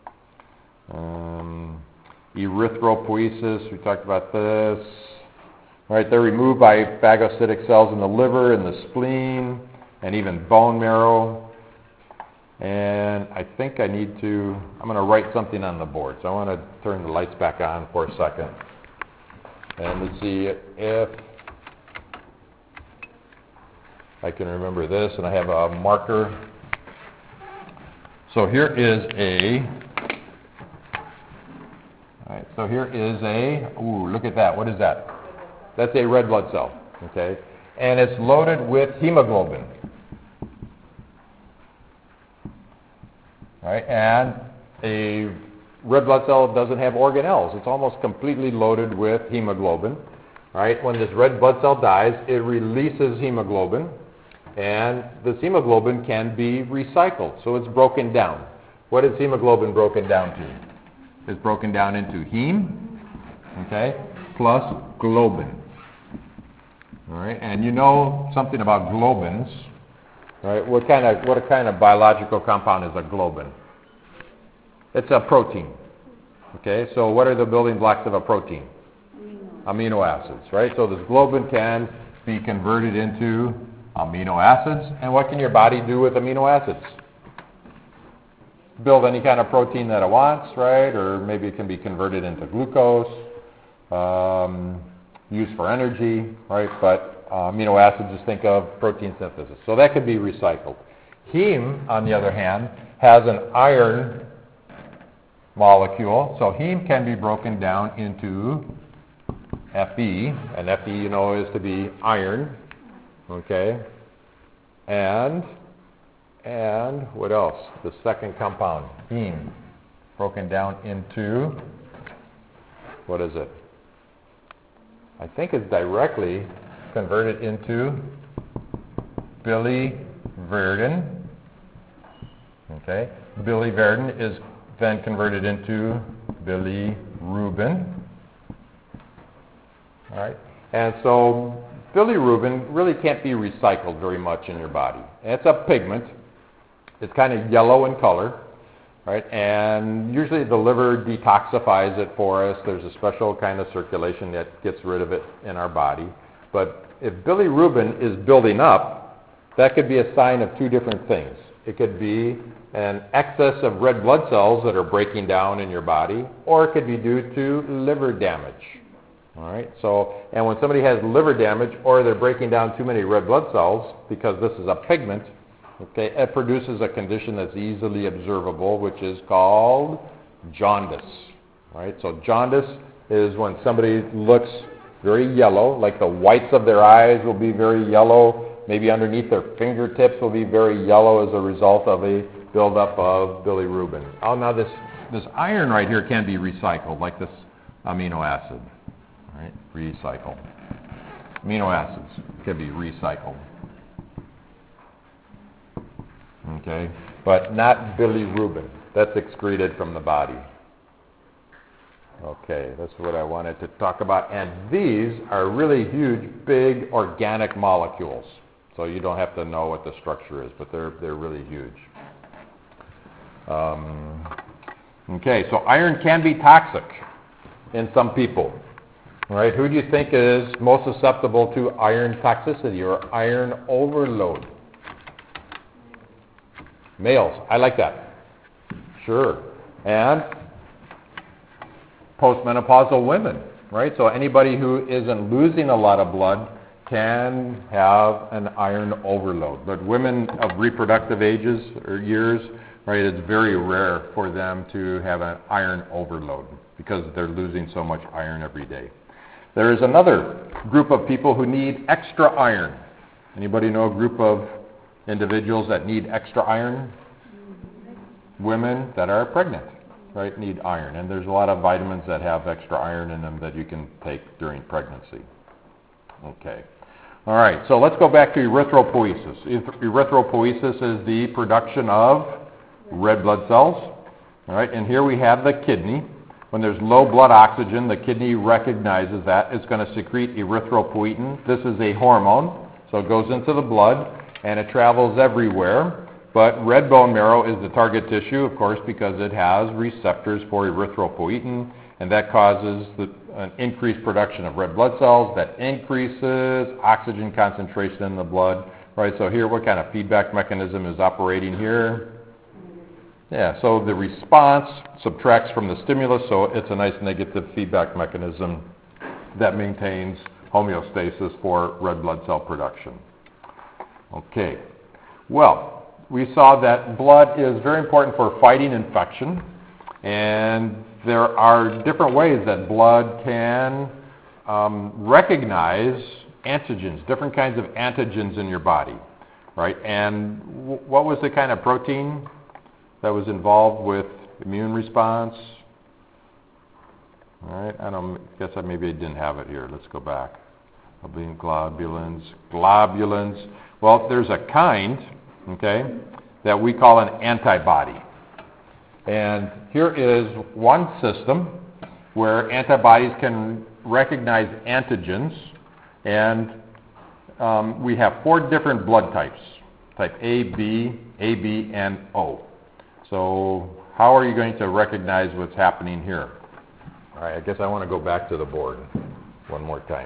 Erythropoiesis, we talked about this. All right, they're removed by phagocytic cells in the liver and the spleen and even bone marrow. And I think I'm going to write something on the board. So I want to turn the lights back on for a second. And let's see if I can remember this. And I have a marker. So here is look at that. What is that? That's a red blood cell, okay? And it's loaded with hemoglobin. All right, and a red blood cell doesn't have organelles. It's almost completely loaded with hemoglobin. All right, when this red blood cell dies, it releases hemoglobin. And this hemoglobin can be recycled, so it's broken down. What is hemoglobin broken down to? It's broken down into heme, okay, plus globin. All right, and you know something about globins, right? What kind of biological compound is a globin? It's a protein. Okay, so what are the building blocks of a protein? Amino acids, right? So this globin can be converted into amino acids. And what can your body do with amino acids? Build any kind of protein that it wants, right? Or maybe it can be converted into glucose, used for energy, right? But amino acids, just think of protein synthesis. So that could be recycled. Heme, on the other hand, has an iron molecule. So heme can be broken down into Fe, and Fe, you know, is to be iron. Okay? And what else? The second compound, heme, broken down into, what is it? I think it's directly converted into biliverdin. Okay? Biliverdin is then converted into bilirubin. All right? And so bilirubin really can't be recycled very much in your body. It's a pigment. It's kind of yellow in color, right? And usually the liver detoxifies it for us. There's a special kind of circulation that gets rid of it in our body. But if bilirubin is building up, that could be a sign of two different things. It could be an excess of red blood cells that are breaking down in your body, or it could be due to liver damage. All right, so, and when somebody has liver damage or they're breaking down too many red blood cells, because this is a pigment, okay, it produces a condition that's easily observable, which is called jaundice. All right, so jaundice is when somebody looks very yellow, like the whites of their eyes will be very yellow, maybe underneath their fingertips will be very yellow as a result of a buildup of bilirubin. Oh, now this iron right here can be recycled, like this amino acid. Right? Recycle. Amino acids can be recycled. Okay? But not bilirubin. That's excreted from the body. Okay, that's what I wanted to talk about. And these are really huge, big organic molecules. So you don't have to know what the structure is, but they're really huge. Okay, so iron can be toxic in some people. All right, who do you think is most susceptible to iron toxicity or iron overload? Males. I like that. Sure. And postmenopausal women, right? So anybody who isn't losing a lot of blood can have an iron overload. But women of reproductive ages or years, right, it's very rare for them to have an iron overload because they're losing so much iron every day. There is another group of people who need extra iron. Anybody know a group of individuals that need extra iron? Women that are pregnant, right, need iron. And there's a lot of vitamins that have extra iron in them that you can take during pregnancy. Okay. All right, so let's go back to erythropoiesis. Erythropoiesis is the production of red blood cells. All right, and here we have the kidney. When there's low blood oxygen, the kidney recognizes that. It's going to secrete erythropoietin. This is a hormone, so it goes into the blood, and it travels everywhere. But red bone marrow is the target tissue, of course, because it has receptors for erythropoietin, and that causes an increased production of red blood cells. That increases oxygen concentration in the blood. Right, so here, what kind of feedback mechanism is operating here? Yeah, so the response subtracts from the stimulus, so it's a nice negative feedback mechanism that maintains homeostasis for red blood cell production. Okay, well, we saw that blood is very important for fighting infection, and there are different ways that blood can recognize antigens, different kinds of antigens in your body, right? And what was the kind of protein that was involved with immune response? All right, I guess maybe I didn't have it here. Let's go back. Globulins. Well, there's a kind, okay, that we call an antibody. And here is one system where antibodies can recognize antigens, and we have 4 different blood types, type A, B, AB, and O. So how are you going to recognize what's happening here? All right, I guess I want to go back to the board one more time.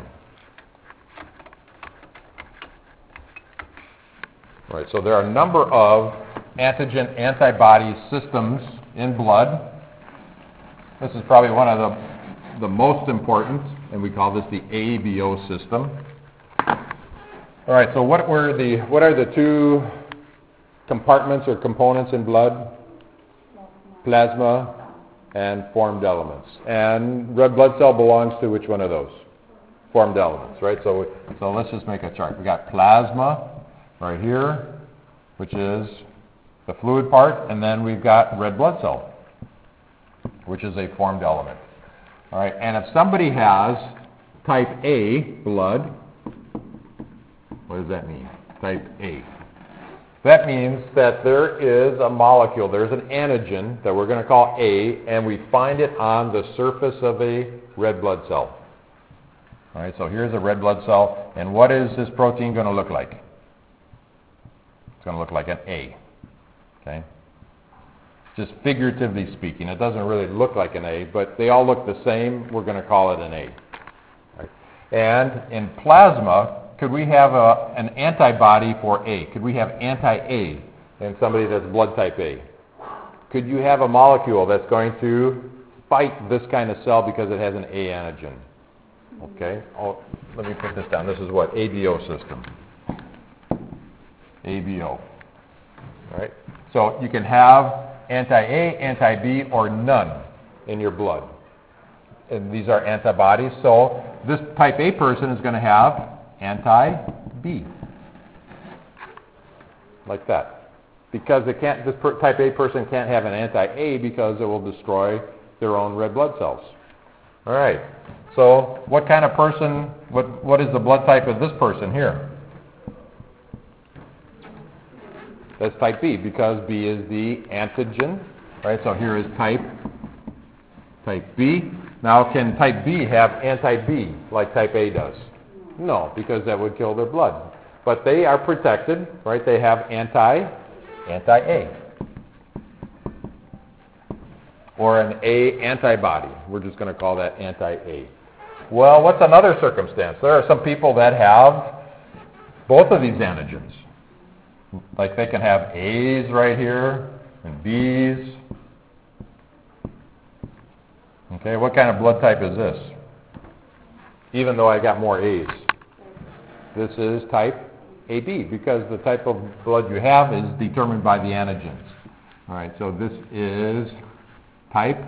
All right, so there are a number of antigen-antibody systems in blood. This is probably one of the most important, and we call this the ABO system. All right, so what are the 2 compartments or components in blood? Plasma and formed elements. And red blood cell belongs to which one of those? Formed elements, right? So let's just make a chart. We got plasma right here, which is the fluid part, and then we've got red blood cell, which is a formed element. All right, and if somebody has type A blood, what does that mean? Type A. That means that there is a molecule, there's an antigen that we're going to call A, and we find it on the surface of a red blood cell. All right, so here's a red blood cell, and what is this protein going to look like? It's going to look like an A. Okay? Just figuratively speaking, it doesn't really look like an A, but they all look the same. We're going to call it an A. Right? And in plasma, could we have an antibody for A? Could we have anti-A in somebody that's blood type A? Could you have a molecule that's going to fight this kind of cell because it has an A antigen? Okay, let me put this down. This is what? ABO system. ABO. All right. So you can have anti-A, anti-B, or none in your blood. And these are antibodies. So this type A person is going to have anti-B. Like that. Because this type A person can't have an anti-A because it will destroy their own red blood cells. All right. So what kind of person, what is the blood type of this person here? That's type B because B is the antigen. Right? So here is type B. Now can type B have anti-B like type A does? No, because that would kill their blood. But they are protected, right? They have anti-A. Or an A antibody. We're just going to call that anti-A. Well, what's another circumstance? There are some people that have both of these antigens. Like they can have A's right here and B's. Okay, what kind of blood type is this? Even though I got more A's. This is type AB because the type of blood you have is determined by the antigens. All right, so this is type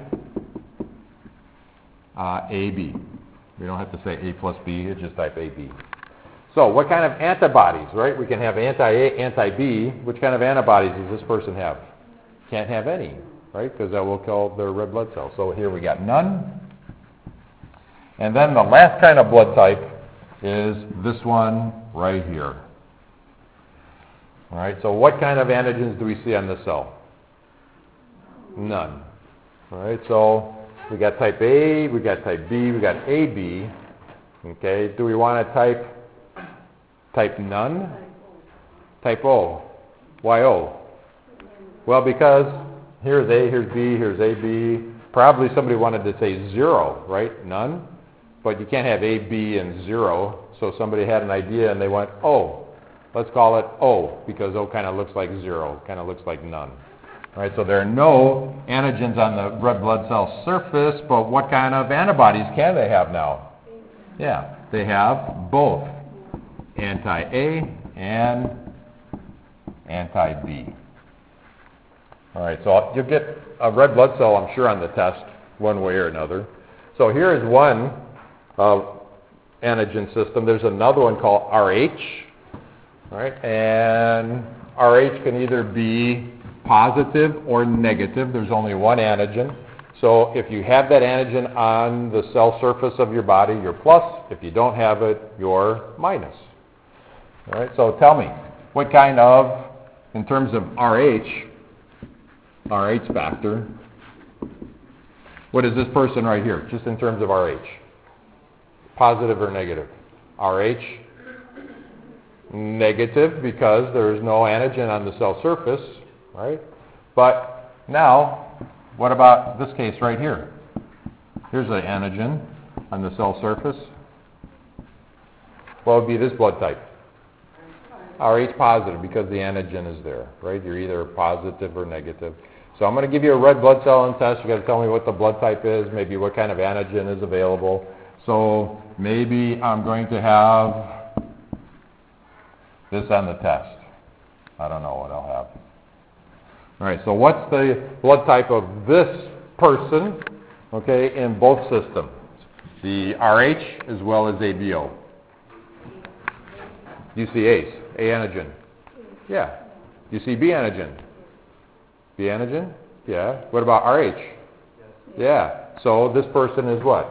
AB. We don't have to say A plus B, it's just type AB. So what kind of antibodies, right? We can have anti-A, anti-B. Which kind of antibodies does this person have? Can't have any, right? Because that will kill their red blood cells. So here we got none. And then the last kind of blood type is this one right here. All right, so what kind of antigens do we see on this cell? None. All right, so we got type A, we got type B, we got AB. Okay, do we want to type none? Type O. Why O? Well, because here's A, here's B, here's AB. Probably somebody wanted to say 0, right? None. But you can't have A, B, and 0. So somebody had an idea and they went, O. Let's call it O, because O kind of looks like 0, kind of looks like none. All right, so there are no antigens on the red blood cell surface, but what kind of antibodies can they have now? Yeah, they have both anti-A and anti-B. All right, so you'll get a red blood cell, I'm sure, on the test one way or another. So here is one antigen system. There's another one called RH. All right, and RH can either be positive or negative. There's only one antigen. So if you have that antigen on the cell surface of your body, you're plus. If you don't have it, you're minus. All right, so tell me, what kind of, in terms of RH factor, what is this person right here, just in terms of RH? Positive or negative? RH, negative because there is no antigen on the cell surface, right? But now, what about this case right here? Here's an antigen on the cell surface. What would be this blood type? RH positive because the antigen is there, right? You're either positive or negative. So I'm going to give you a red blood cell and test. You've got to tell me what the blood type is, maybe what kind of antigen is available. So maybe I'm going to have this on the test. I don't know what I'll have. All right, so what's the blood type of this person, okay, in both systems? The Rh as well as ABO. You see ACE, A antigen. Yeah. You see B antigen. B antigen? Yeah. What about Rh? Yeah. So this person is what?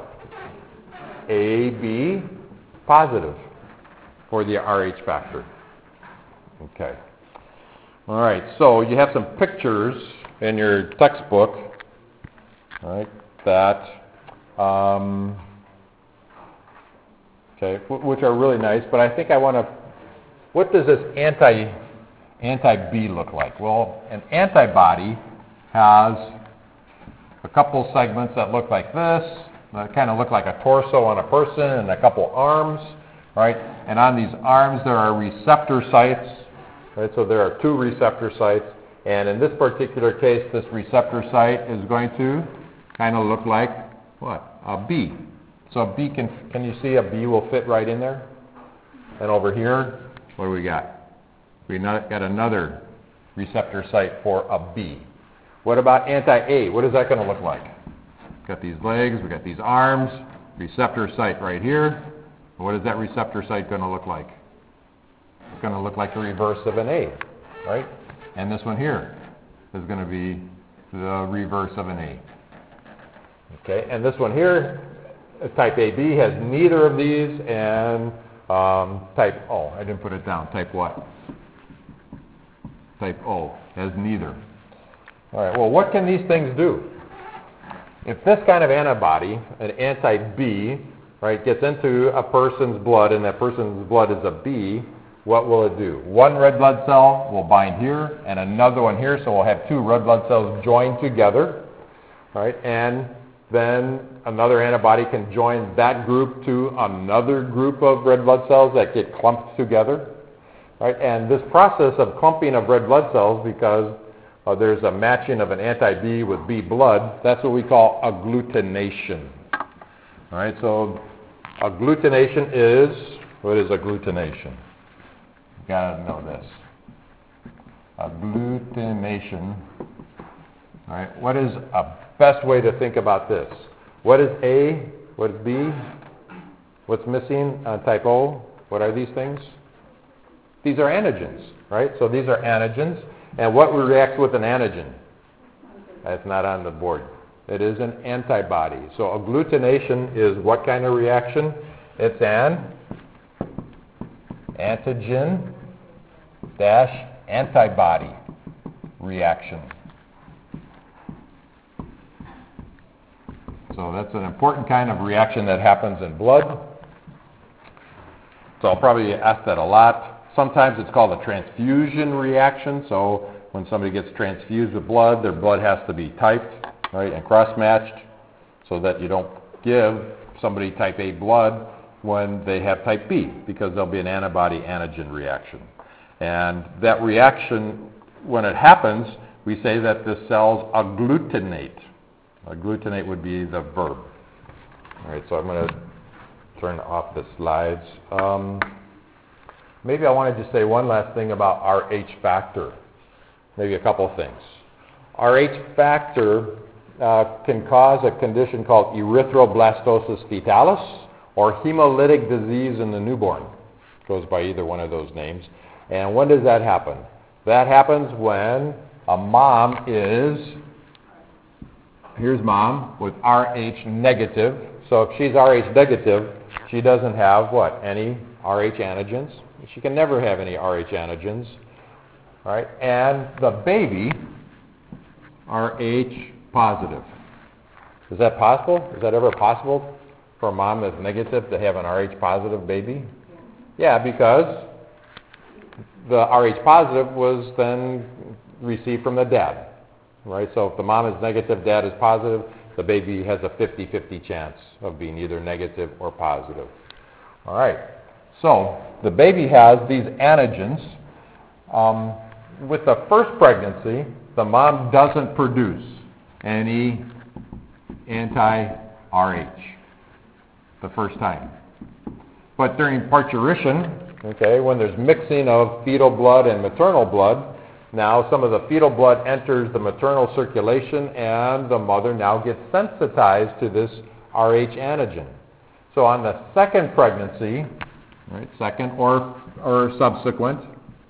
AB positive for the Rh factor. Okay. All right. So you have some pictures in your textbook, all right, that, okay, which are really nice. But I think I want to. What does this anti-B look like? Well, an antibody has a couple segments that look like this, that kind of look like a torso on a person, and a couple arms, right? And on these arms there are receptor sites, right? So there are 2 receptor sites, and in this particular case, this receptor site is going to kind of look like what? A B. So a B can you see a B will fit right in there? And over here, what do we got? We got another receptor site for a B. What about anti-A? What is that going to look like? We've got these legs, we've got these arms, receptor site right here. What is that receptor site going to look like? It's going to look like the reverse of an A, right? And this one here is going to be the reverse of an A. Okay, and this one here, type AB, has neither of these, and type O, I didn't put it down, type what? Type O has neither. All right, well, what can these things do? If this kind of antibody, an anti-B, right, gets into a person's blood, and that person's blood is a B, what will it do? One red blood cell will bind here, and another one here, so we'll have 2 red blood cells joined together, right? And then another antibody can join that group to another group of red blood cells that get clumped together, right? And this process of clumping of red blood cells, because there's a matching of an anti-B with B blood, that's what we call agglutination. All right, so agglutination is, what is agglutination? You gotta know this. Agglutination. All right, what is a best way to think about this? What is A? What is B? What's missing on type O? What are these things? These are antigens, right? So these are antigens. And what reacts with an antigen? That's not on the board. It is an antibody. So agglutination is what kind of reaction? It's an antigen-antibody reaction. So that's an important kind of reaction that happens in blood. So I'll probably ask that a lot. Sometimes it's called a transfusion reaction. So when somebody gets transfused with blood, their blood has to be typed, right, and cross-matched so that you don't give somebody type A blood when they have type B, because there'll be an antibody-antigen reaction. And that reaction, when it happens, we say that the cells agglutinate. Agglutinate would be the verb. All right, so I'm going to turn off the slides. Maybe I want to just say one last thing about Rh factor. Maybe a couple things. Rh factor can cause a condition called erythroblastosis fetalis or hemolytic disease in the newborn. It goes by either one of those names. And when does that happen? That happens when a mom is, here's mom with Rh negative. So if she's Rh negative, she doesn't have what? Any Rh antigens. She can never have any Rh antigens. All right? And the baby, Rh positive. Is that possible? Is that ever possible for a mom that's negative to have an Rh positive baby? Yeah, because the Rh positive was then received from the dad. Right? So if the mom is negative, dad is positive, the baby has a 50-50 chance of being either negative or positive. All right. So the baby has these antigens. With the first pregnancy, the mom doesn't produce any anti-Rh the first time. But during parturition, okay, when there's mixing of fetal blood and maternal blood, now some of the fetal blood enters the maternal circulation, and the mother now gets sensitized to this Rh antigen. So on the second pregnancy, right, second or subsequent,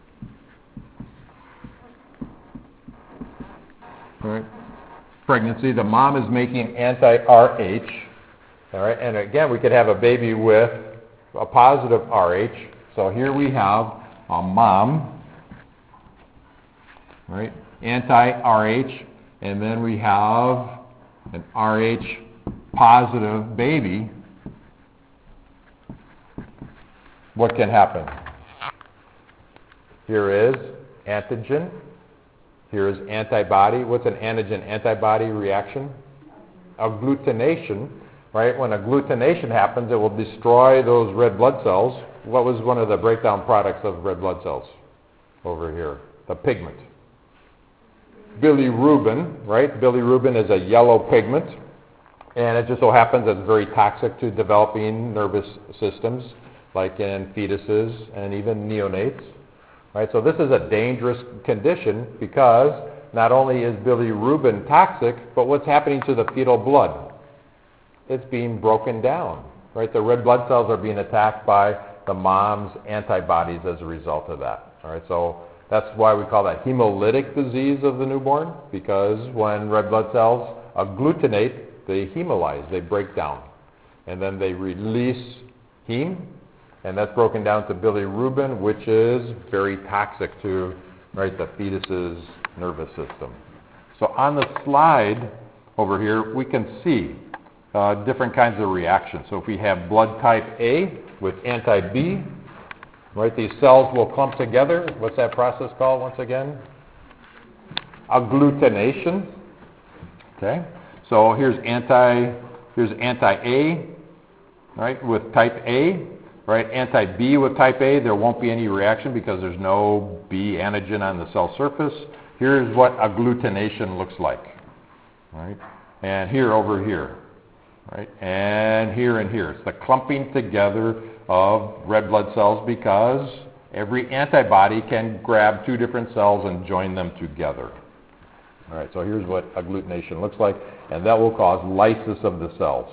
right, pregnancy, the mom is making anti-Rh. All right, and again, we could have a baby with a positive Rh. So here we have a mom, right, anti-Rh, and then we have an Rh positive baby. What can happen? Here is antigen. Here is antibody. What's an antigen-antibody reaction? Agglutination. Right? When agglutination happens, it will destroy those red blood cells. What was one of the breakdown products of red blood cells over here? The pigment. Bilirubin, right? Bilirubin is a yellow pigment, and it just so happens it's very toxic to developing nervous systems, like in fetuses and even neonates. Right? So this is a dangerous condition because not only is bilirubin toxic, but what's happening to the fetal blood? It's being broken down, right? The red blood cells are being attacked by the mom's antibodies as a result of that. All right, so that's why we call that hemolytic disease of the newborn, because when red blood cells agglutinate, they hemolyze, they break down, and then they release heme, and that's broken down to bilirubin, which is very toxic to, right, the fetus's nervous system. So on the slide over here, we can see different kinds of reactions. So if we have blood type A with anti-B, right, these cells will clump together. What's that process called once again? Agglutination. Okay. So here's anti-A, right, with type A, right? Anti-B with type A, there won't be any reaction because there's no B antigen on the cell surface. Here's what agglutination looks like, right? And here over here. Right? And here. It's the clumping together of red blood cells because every antibody can grab two different cells and join them together. All right, so here's what agglutination looks like, and that will cause lysis of the cells.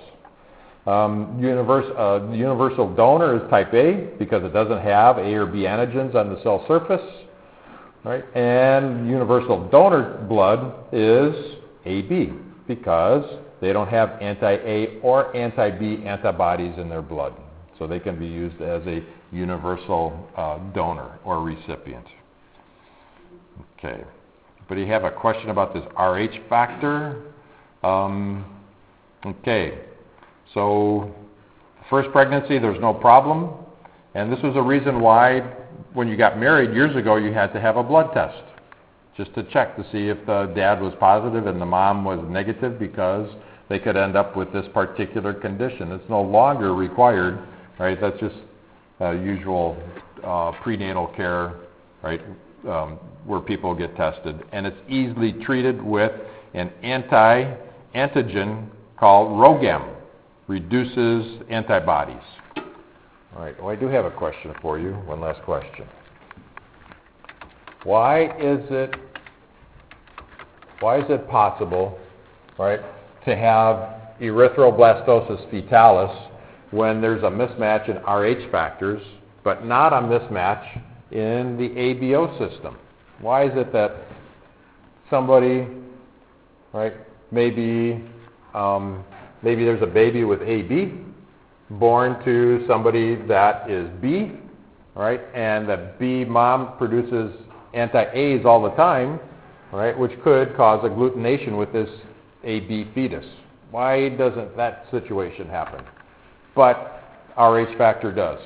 The universal donor is type A because it doesn't have A or B antigens on the cell surface. Right? And universal donor blood is AB because they don't have anti-A or anti-B antibodies in their blood. So they can be used as a universal donor or recipient. Okay. But you have a question about this Rh factor? Okay. So first pregnancy, there's no problem. And this was a reason why when you got married years ago, you had to have a blood test just to check to see if the dad was positive and the mom was negative, because they could end up with this particular condition. It's no longer required, right? That's just usual prenatal care, right, where people get tested. And it's easily treated with an antigen called RhoGAM, reduces antibodies. All right, well, I do have a question for you, one last question. Why is it possible, right, to have erythroblastosis fetalis when there's a mismatch in Rh factors, but not a mismatch in the ABO system? Why is it that somebody, right, maybe there's a baby with AB born to somebody that is B, right, and the B mom produces anti-A's all the time, right, which could cause agglutination with this AB fetus. Why doesn't that situation happen? But Rh factor does.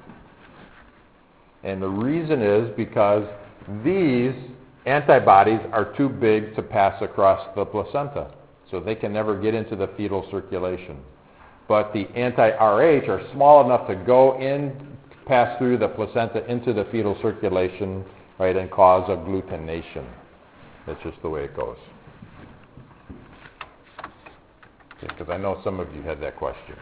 And the reason is because these antibodies are too big to pass across the placenta, so they can never get into the fetal circulation. But the anti-Rh are small enough to go in, pass through the placenta into the fetal circulation, right, and cause agglutination. That's just the way it goes. Because I know some of you had that question.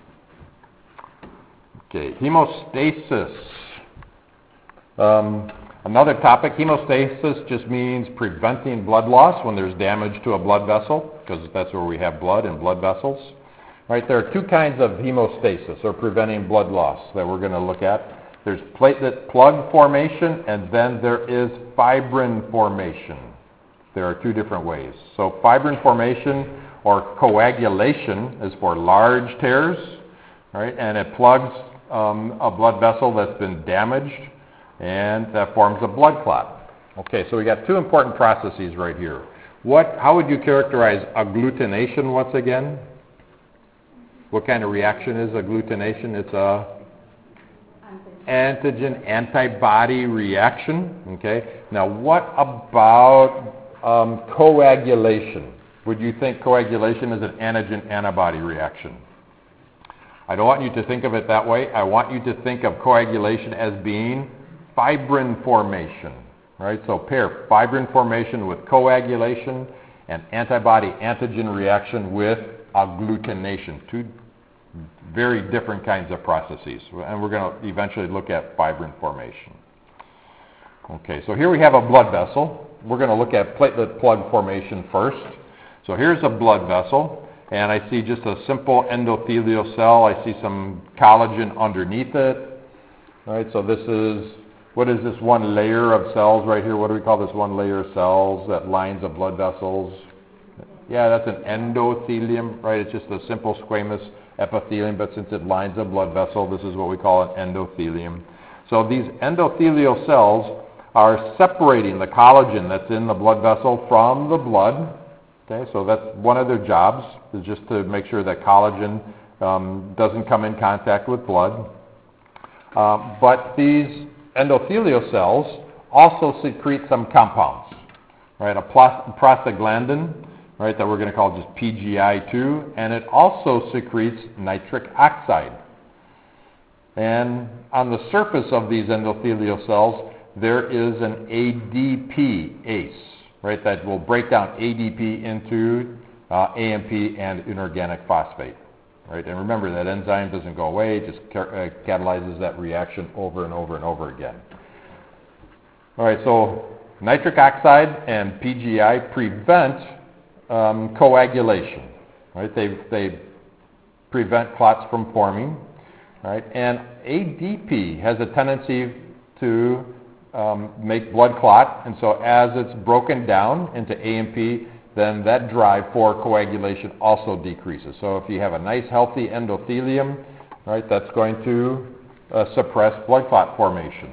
Okay, hemostasis. Another topic, hemostasis just means preventing blood loss when there's damage to a blood vessel, because that's where we have blood and blood vessels. Right, there are two kinds of hemostasis, or preventing blood loss, that we're going to look at. There's platelet plug formation, and then there is fibrin formation. There are two different ways. So fibrin formation or coagulation is for large tears, right, and it plugs a blood vessel that's been damaged, and that forms a blood clot. Okay, so we got two important processes right here. How would you characterize agglutination once again? What kind of reaction is agglutination? It's a antigen-antibody reaction. Okay. Now, what about coagulation? Would you think coagulation is an antigen-antibody reaction? I don't want you to think of it that way. I want you to think of coagulation as being fibrin formation. Right. So pair fibrin formation with coagulation and antibody-antigen reaction with agglutination. Two very different kinds of processes, and we're going to eventually look at fibrin formation. Okay, so here we have a blood vessel. We're going to look at platelet plug formation first. So here's a blood vessel, and I see just a simple endothelial cell. I see some collagen underneath it. All right, so what is this one layer of cells right here? What do we call this one layer of cells that lines the blood vessels? Yeah, that's an endothelium, right? It's just a simple squamous epithelium, but since it lines a blood vessel, this is what we call an endothelium. So these endothelial cells are separating the collagen that's in the blood vessel from the blood. Okay, so that's one of their jobs, is just to make sure that collagen doesn't come in contact with blood. But these endothelial cells also secrete some compounds, right? A prostaglandin, right, that we're going to call just PGI2, and it also secretes nitric oxide. And on the surface of these endothelial cells, there is an ADPase, right, that will break down ADP into AMP and inorganic phosphate, right? And remember, that enzyme doesn't go away, it just catalyzes that reaction over and over and over again. All right, so nitric oxide and PGI prevent coagulation, right? They prevent clots from forming, right? And ADP has a tendency to make blood clot, and so as it's broken down into AMP, then that drive for coagulation also decreases. So if you have a nice healthy endothelium, right, that's going to suppress blood clot formation.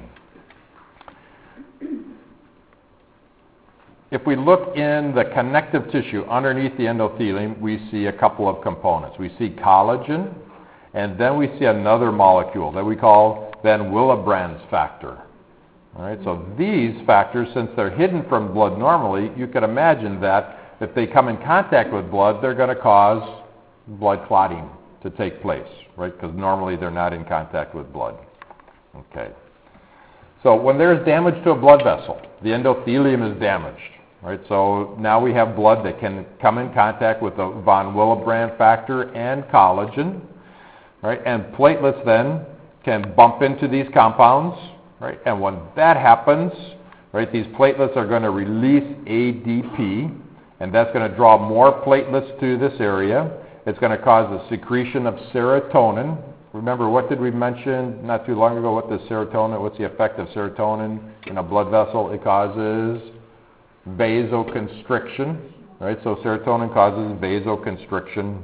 If we look in the connective tissue underneath the endothelium, we see a couple of components. We see collagen, and then we see another molecule that we call Van Willebrand's factor. All right, so these factors, since they're hidden from blood normally, you could imagine that if they come in contact with blood, they're going to cause blood clotting to take place, right? Because normally they're not in contact with blood. Okay. So when there's damage to a blood vessel, the endothelium is damaged. Right, so now we have blood that can come in contact with the von Willebrand factor and collagen, right? And platelets then can bump into these compounds, right? And when that happens, right, these platelets are going to release ADP, and that's going to draw more platelets to this area. It's going to cause the secretion of serotonin. Remember, what did we mention not too long ago? What's the effect of serotonin in a blood vessel? It causes vasoconstriction, right? So serotonin causes vasoconstriction.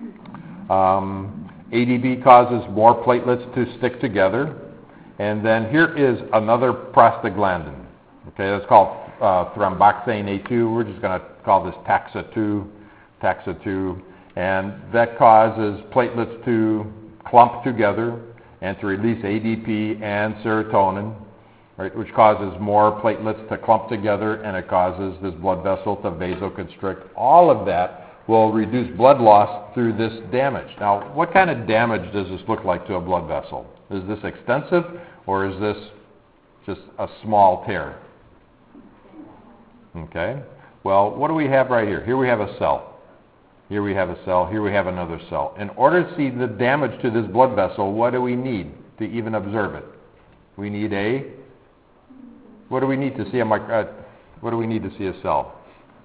ADP causes more platelets to stick together. And then here is another prostaglandin. Okay, that's called thromboxane A2. We're just going to call this taxa2. And that causes platelets to clump together and to release ADP and serotonin, right, which causes more platelets to clump together, and it causes this blood vessel to vasoconstrict. All of that will reduce blood loss through this damage. Now, what kind of damage does this look like to a blood vessel? Is this extensive, or is this just a small tear? Okay. Well, what do we have right here? Here we have a cell. Here we have a cell. Here we have another cell. In order to see the damage to this blood vessel, what do we need to even observe it? We need a What do we need to see what do we need to see a cell?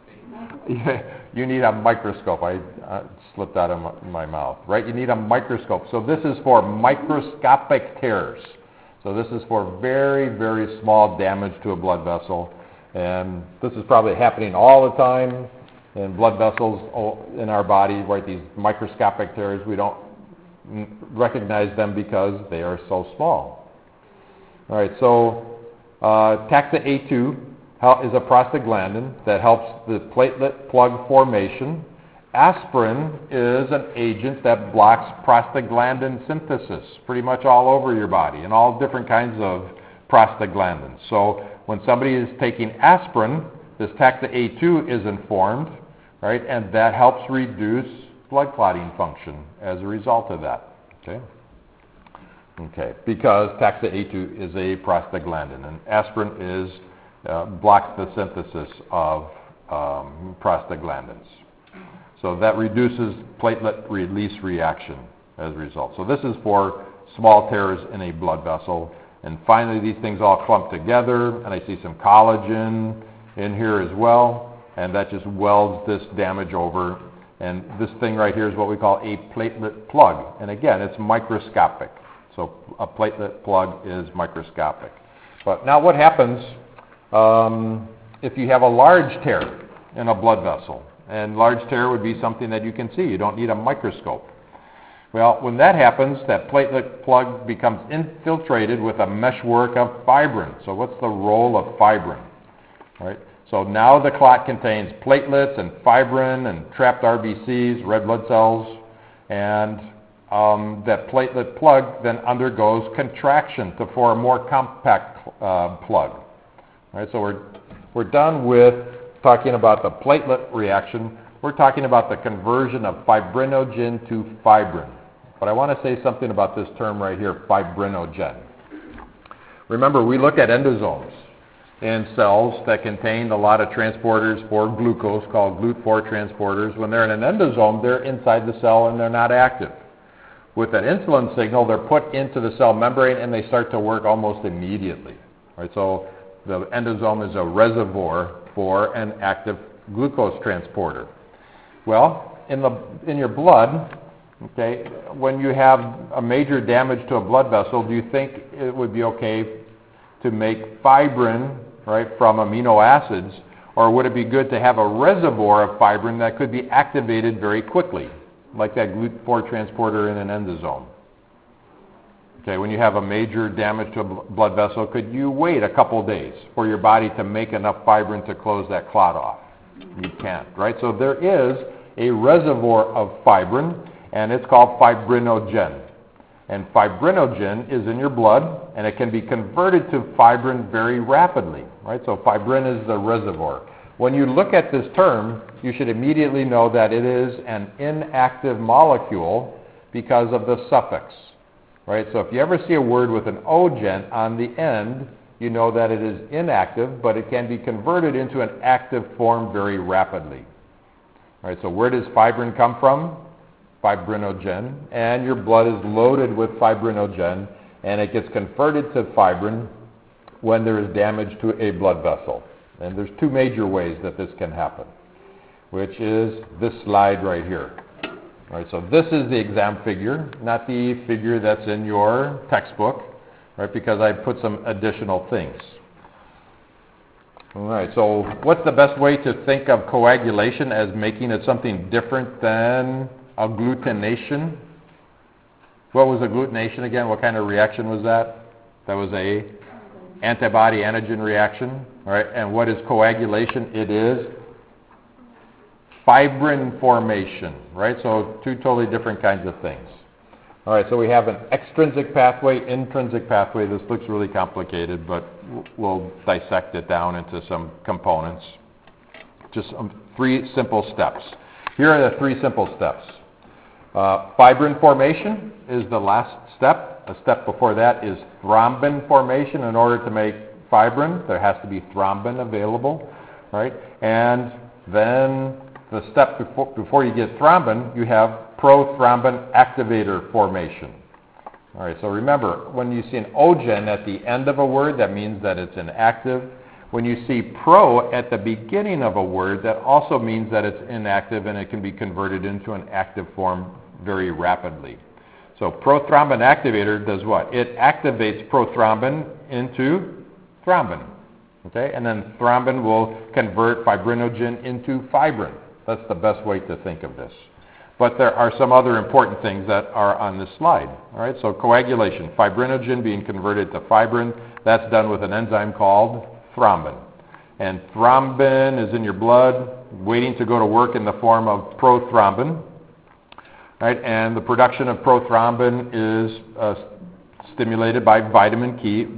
You need a microscope. I slipped out of my mouth, right? You need a microscope. So this is for microscopic tears. So this is for very, very small damage to a blood vessel. And this is probably happening all the time in blood vessels in our body, right? These microscopic tears, we don't recognize them because they are so small. All right, so taxa-A2 is a prostaglandin that helps the platelet plug formation. Aspirin is an agent that blocks prostaglandin synthesis pretty much all over your body and all different kinds of prostaglandins. So when somebody is taking aspirin, this taxa-A2 is informed, right, and that helps reduce blood clotting function as a result of that. Okay, because taxa-A2 is a prostaglandin, and aspirin blocks the synthesis of prostaglandins. So that reduces platelet release reaction as a result. So this is for small tears in a blood vessel. And finally, these things all clump together, and I see some collagen in here as well, and that just welds this damage over. And this thing right here is what we call a platelet plug. And again, it's microscopic. So a platelet plug is microscopic. But now what happens if you have a large tear in a blood vessel? And large tear would be something that you can see. You don't need a microscope. Well, when that happens, that platelet plug becomes infiltrated with a meshwork of fibrin. So what's the role of fibrin? Right? So now the clot contains platelets and fibrin and trapped RBCs, red blood cells, and that platelet plug then undergoes contraction to form a more compact plug. All right, so we're done with talking about the platelet reaction. We're talking about the conversion of fibrinogen to fibrin. But I want to say something about this term right here, fibrinogen. Remember, we look at endosomes in cells that contain a lot of transporters for glucose called GLUT4 transporters. When they're in an endosome, they're inside the cell and they're not active. With that insulin signal, they're put into the cell membrane and they start to work almost immediately. Right? So the endosome is a reservoir for an active glucose transporter. Well, in your blood, okay, when you have a major damage to a blood vessel, do you think it would be okay to make fibrin, right, from amino acids, or would it be good to have a reservoir of fibrin that could be activated very quickly, like that GLUT4 transporter in an endosome? Okay, when you have a major damage to a blood vessel, could you wait a couple days for your body to make enough fibrin to close that clot off? You can't, right? So there is a reservoir of fibrin, and it's called fibrinogen. And fibrinogen is in your blood, and it can be converted to fibrin very rapidly, right? So fibrin is the reservoir. When you look at this term, you should immediately know that it is an inactive molecule because of the suffix, right? So if you ever see a word with an ogent on the end, you know that it is inactive, but it can be converted into an active form very rapidly. All right, so where does fibrin come from? Fibrinogen, and your blood is loaded with fibrinogen, and it gets converted to fibrin when there is damage to a blood vessel. And there's two major ways that this can happen, which is this slide right here. All right, so this is the exam figure, not the figure that's in your textbook, right, because I put some additional things. All right, so what's the best way to think of coagulation as making it something different than agglutination? What was agglutination again? What kind of reaction was that? That was a antibody-antigen reaction. All right, and what is coagulation? It is fibrin formation, right? So two totally different kinds of things. All right, so we have an extrinsic pathway, intrinsic pathway. This looks really complicated, but we'll dissect it down into some components. Just 3 simple steps. Here are the 3 simple steps. Fibrin formation is the last step. A step before that is thrombin formation. In order to make fibrin, there has to be thrombin available, right? And then the step before you get thrombin, you have prothrombin activator formation. All right, so remember, when you see an ogen at the end of a word, that means that it's inactive. When you see pro at the beginning of a word, that also means that it's inactive and it can be converted into an active form very rapidly. So prothrombin activator does what? It activates prothrombin into thrombin. Okay, and then thrombin will convert fibrinogen into fibrin. That's the best way to think of this. But there are some other important things that are on this slide. All right, so coagulation, fibrinogen being converted to fibrin, that's done with an enzyme called thrombin. And thrombin is in your blood, waiting to go to work in the form of prothrombin. Right, and the production of prothrombin is stimulated by vitamin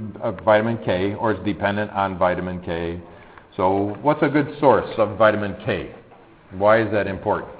K, or is dependent on vitamin K. So what's a good source of vitamin K? Why is that important?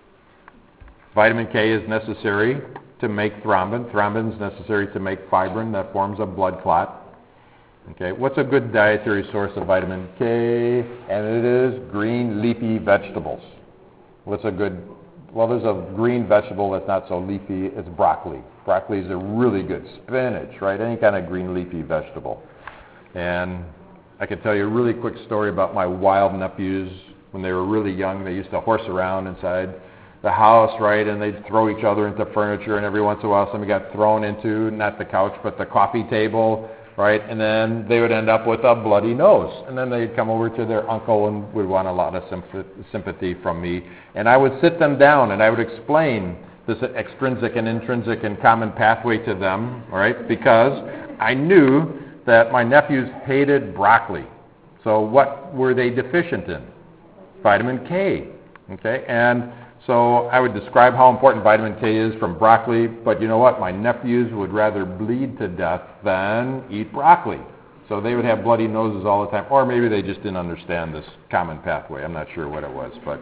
Vitamin K is necessary to make thrombin. Thrombin is necessary to make fibrin that forms a blood clot. Okay, what's a good dietary source of vitamin K? And it is green leafy vegetables. What's a good, well, there's a green vegetable that's not so leafy, it's broccoli. Broccoli is a really good, spinach, right? Any kind of green leafy vegetable. And I can tell you a really quick story about my wild nephews. When they were really young, they used to horse around inside the house, right? And they'd throw each other into furniture, and every once in a while somebody got thrown into, not the couch, but the coffee table, right? And then they would end up with a bloody nose. And then they'd come over to their uncle and would want a lot of sympathy from me. And I would sit them down and I would explain this extrinsic and intrinsic and common pathway to them, all right? Because I knew that my nephews hated broccoli. So what were they deficient in? Vitamin K, okay? And so I would describe how important vitamin K is from broccoli, but you know what? My nephews would rather bleed to death than eat broccoli. So they would have bloody noses all the time, or maybe they just didn't understand this common pathway. I'm not sure what it was, but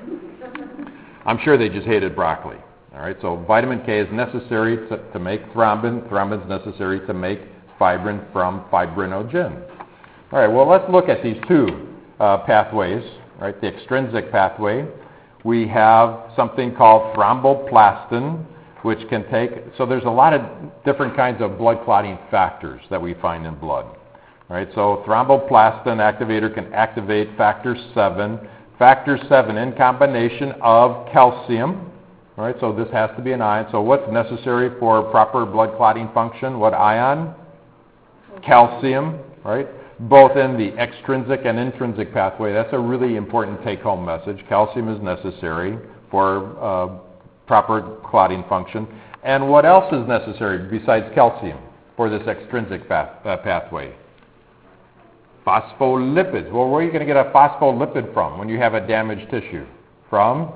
I'm sure they just hated broccoli. All right, so vitamin K is necessary to make thrombin. Thrombin is necessary to make fibrin from fibrinogen. All right, well, let's look at these two pathways. All right, the extrinsic pathway. We have something called thromboplastin, which can take, so there's a lot of different kinds of blood clotting factors that we find in blood. All right, so thromboplastin activator can activate factor 7. Factor 7 in combination of calcium. All right, so this has to be an ion. So what's necessary for proper blood clotting function? What ion? Calcium, right? Both in the extrinsic and intrinsic pathway. That's a really important take-home message. Calcium is necessary for proper clotting function. And what else is necessary besides calcium for this extrinsic pathway? Phospholipids. Well, where are you going to get a phospholipid from when you have a damaged tissue? From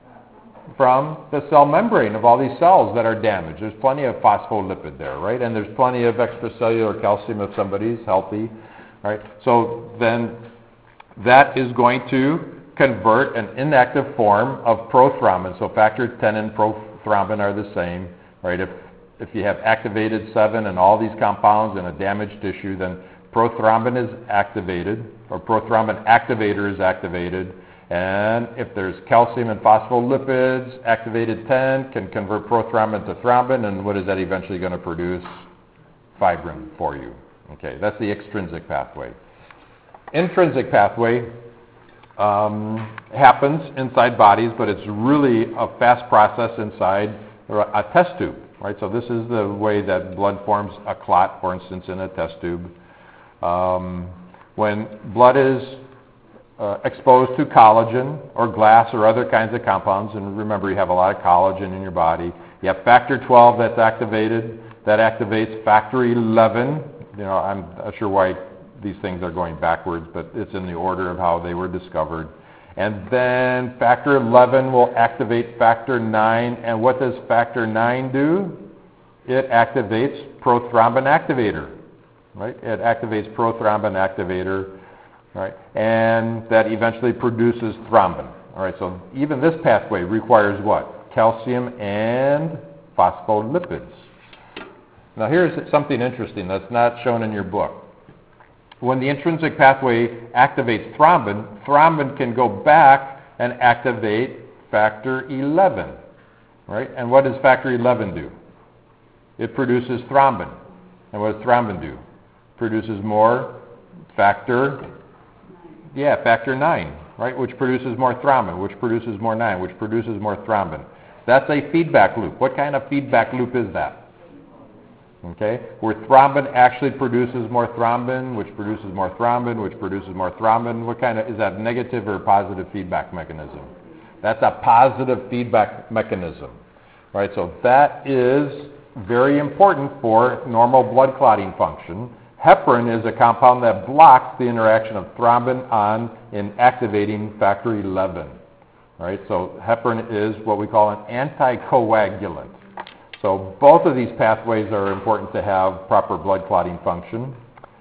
the cell membrane of all these cells that are damaged. There's plenty of phospholipid there, right? And there's plenty of extracellular calcium if somebody's healthy. Right? So then that is going to convert an inactive form of prothrombin. So factor 10 and prothrombin are the same. Right? If you have activated 7 and all these compounds in a damaged tissue, then prothrombin is activated, or prothrombin activator is activated. And if there's calcium and phospholipids, activated 10 can convert prothrombin to thrombin, and what is that eventually going to produce? Fibrin for you. Okay, that's the extrinsic pathway. Intrinsic pathway happens inside bodies, but it's really a fast process inside a test tube, right? So this is the way that blood forms a clot, for instance, in a test tube. When blood is exposed to collagen or glass or other kinds of compounds, and remember you have a lot of collagen in your body, you have factor 12 that's activated, that activates factor 11. You know, I'm not sure why these things are going backwards, but it's in the order of how they were discovered. And then factor 11 will activate factor 9. And what does factor 9 do? It activates prothrombin activator, right? It activates prothrombin activator, right? And that eventually produces thrombin. All right, so even this pathway requires what? Calcium and phospholipids. Now here's something interesting that's not shown in your book. When the intrinsic pathway activates thrombin, thrombin can go back and activate factor 11, right? And what does factor 11 do? It produces thrombin. And what does thrombin do? Produces more factor 9, right? Which produces more thrombin, which produces more 9, which produces more thrombin. That's a feedback loop. What kind of feedback loop is that? Okay, where thrombin actually produces more thrombin, which produces more thrombin, which produces more thrombin. What kind of, is that negative or positive feedback mechanism? That's a positive feedback mechanism, right? So that is very important for normal blood clotting function. Heparin is a compound that blocks the interaction of thrombin in activating factor 11, right? So heparin is what we call an anticoagulant. So both of these pathways are important to have proper blood clotting function.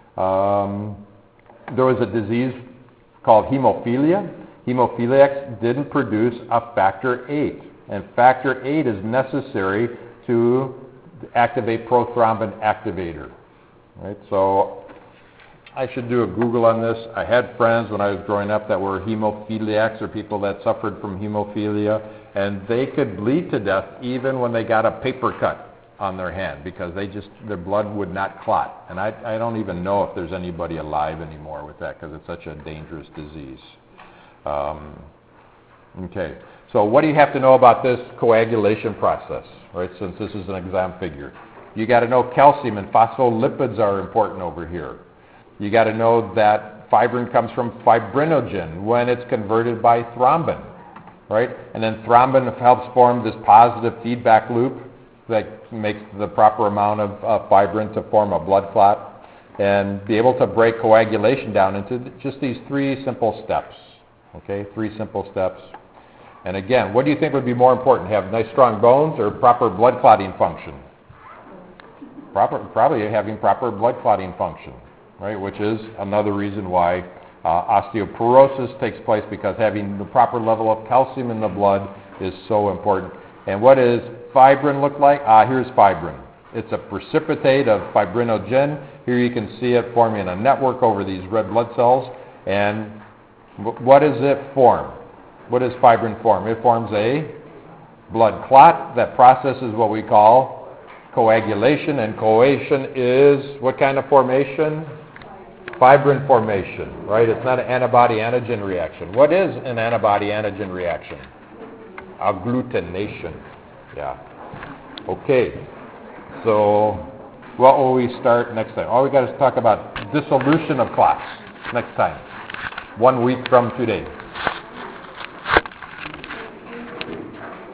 There was a disease called hemophilia. Hemophiliacs didn't produce a factor 8, and factor 8 is necessary to activate prothrombin activator. Right? So I should do a Google on this. I had friends when I was growing up that were hemophiliacs, or people that suffered from hemophilia, and they could bleed to death even when they got a paper cut on their hand because their blood would not clot. And I don't even know if there's anybody alive anymore with that because it's such a dangerous disease. Okay, so what do you have to know about this coagulation process, right, since this is an exam figure? You got to know calcium and phospholipids are important over here. You got to know that fibrin comes from fibrinogen when it's converted by thrombin, right? And then thrombin helps form this positive feedback loop that makes the proper amount of fibrin to form a blood clot and be able to break coagulation down into just these 3 simple steps, okay? 3 simple steps. And again, what do you think would be more important, have nice strong bones or proper blood clotting function? Probably having proper blood clotting function, right? Which is another reason why osteoporosis takes place, because having the proper level of calcium in the blood is so important. And what does fibrin look like? Here's fibrin. It's a precipitate of fibrinogen. Here you can see it forming a network over these red blood cells. And what does it form? What does fibrin form? It forms a blood clot. That process is what we call coagulation, and coagulation is what kind of formation? Fibrin formation, right? It's not an antibody-antigen reaction. What is an antibody-antigen reaction? Agglutination. Yeah. Okay. So what will we start next time? Oh, we got to talk about dissolution of clots next time. 1 week from today.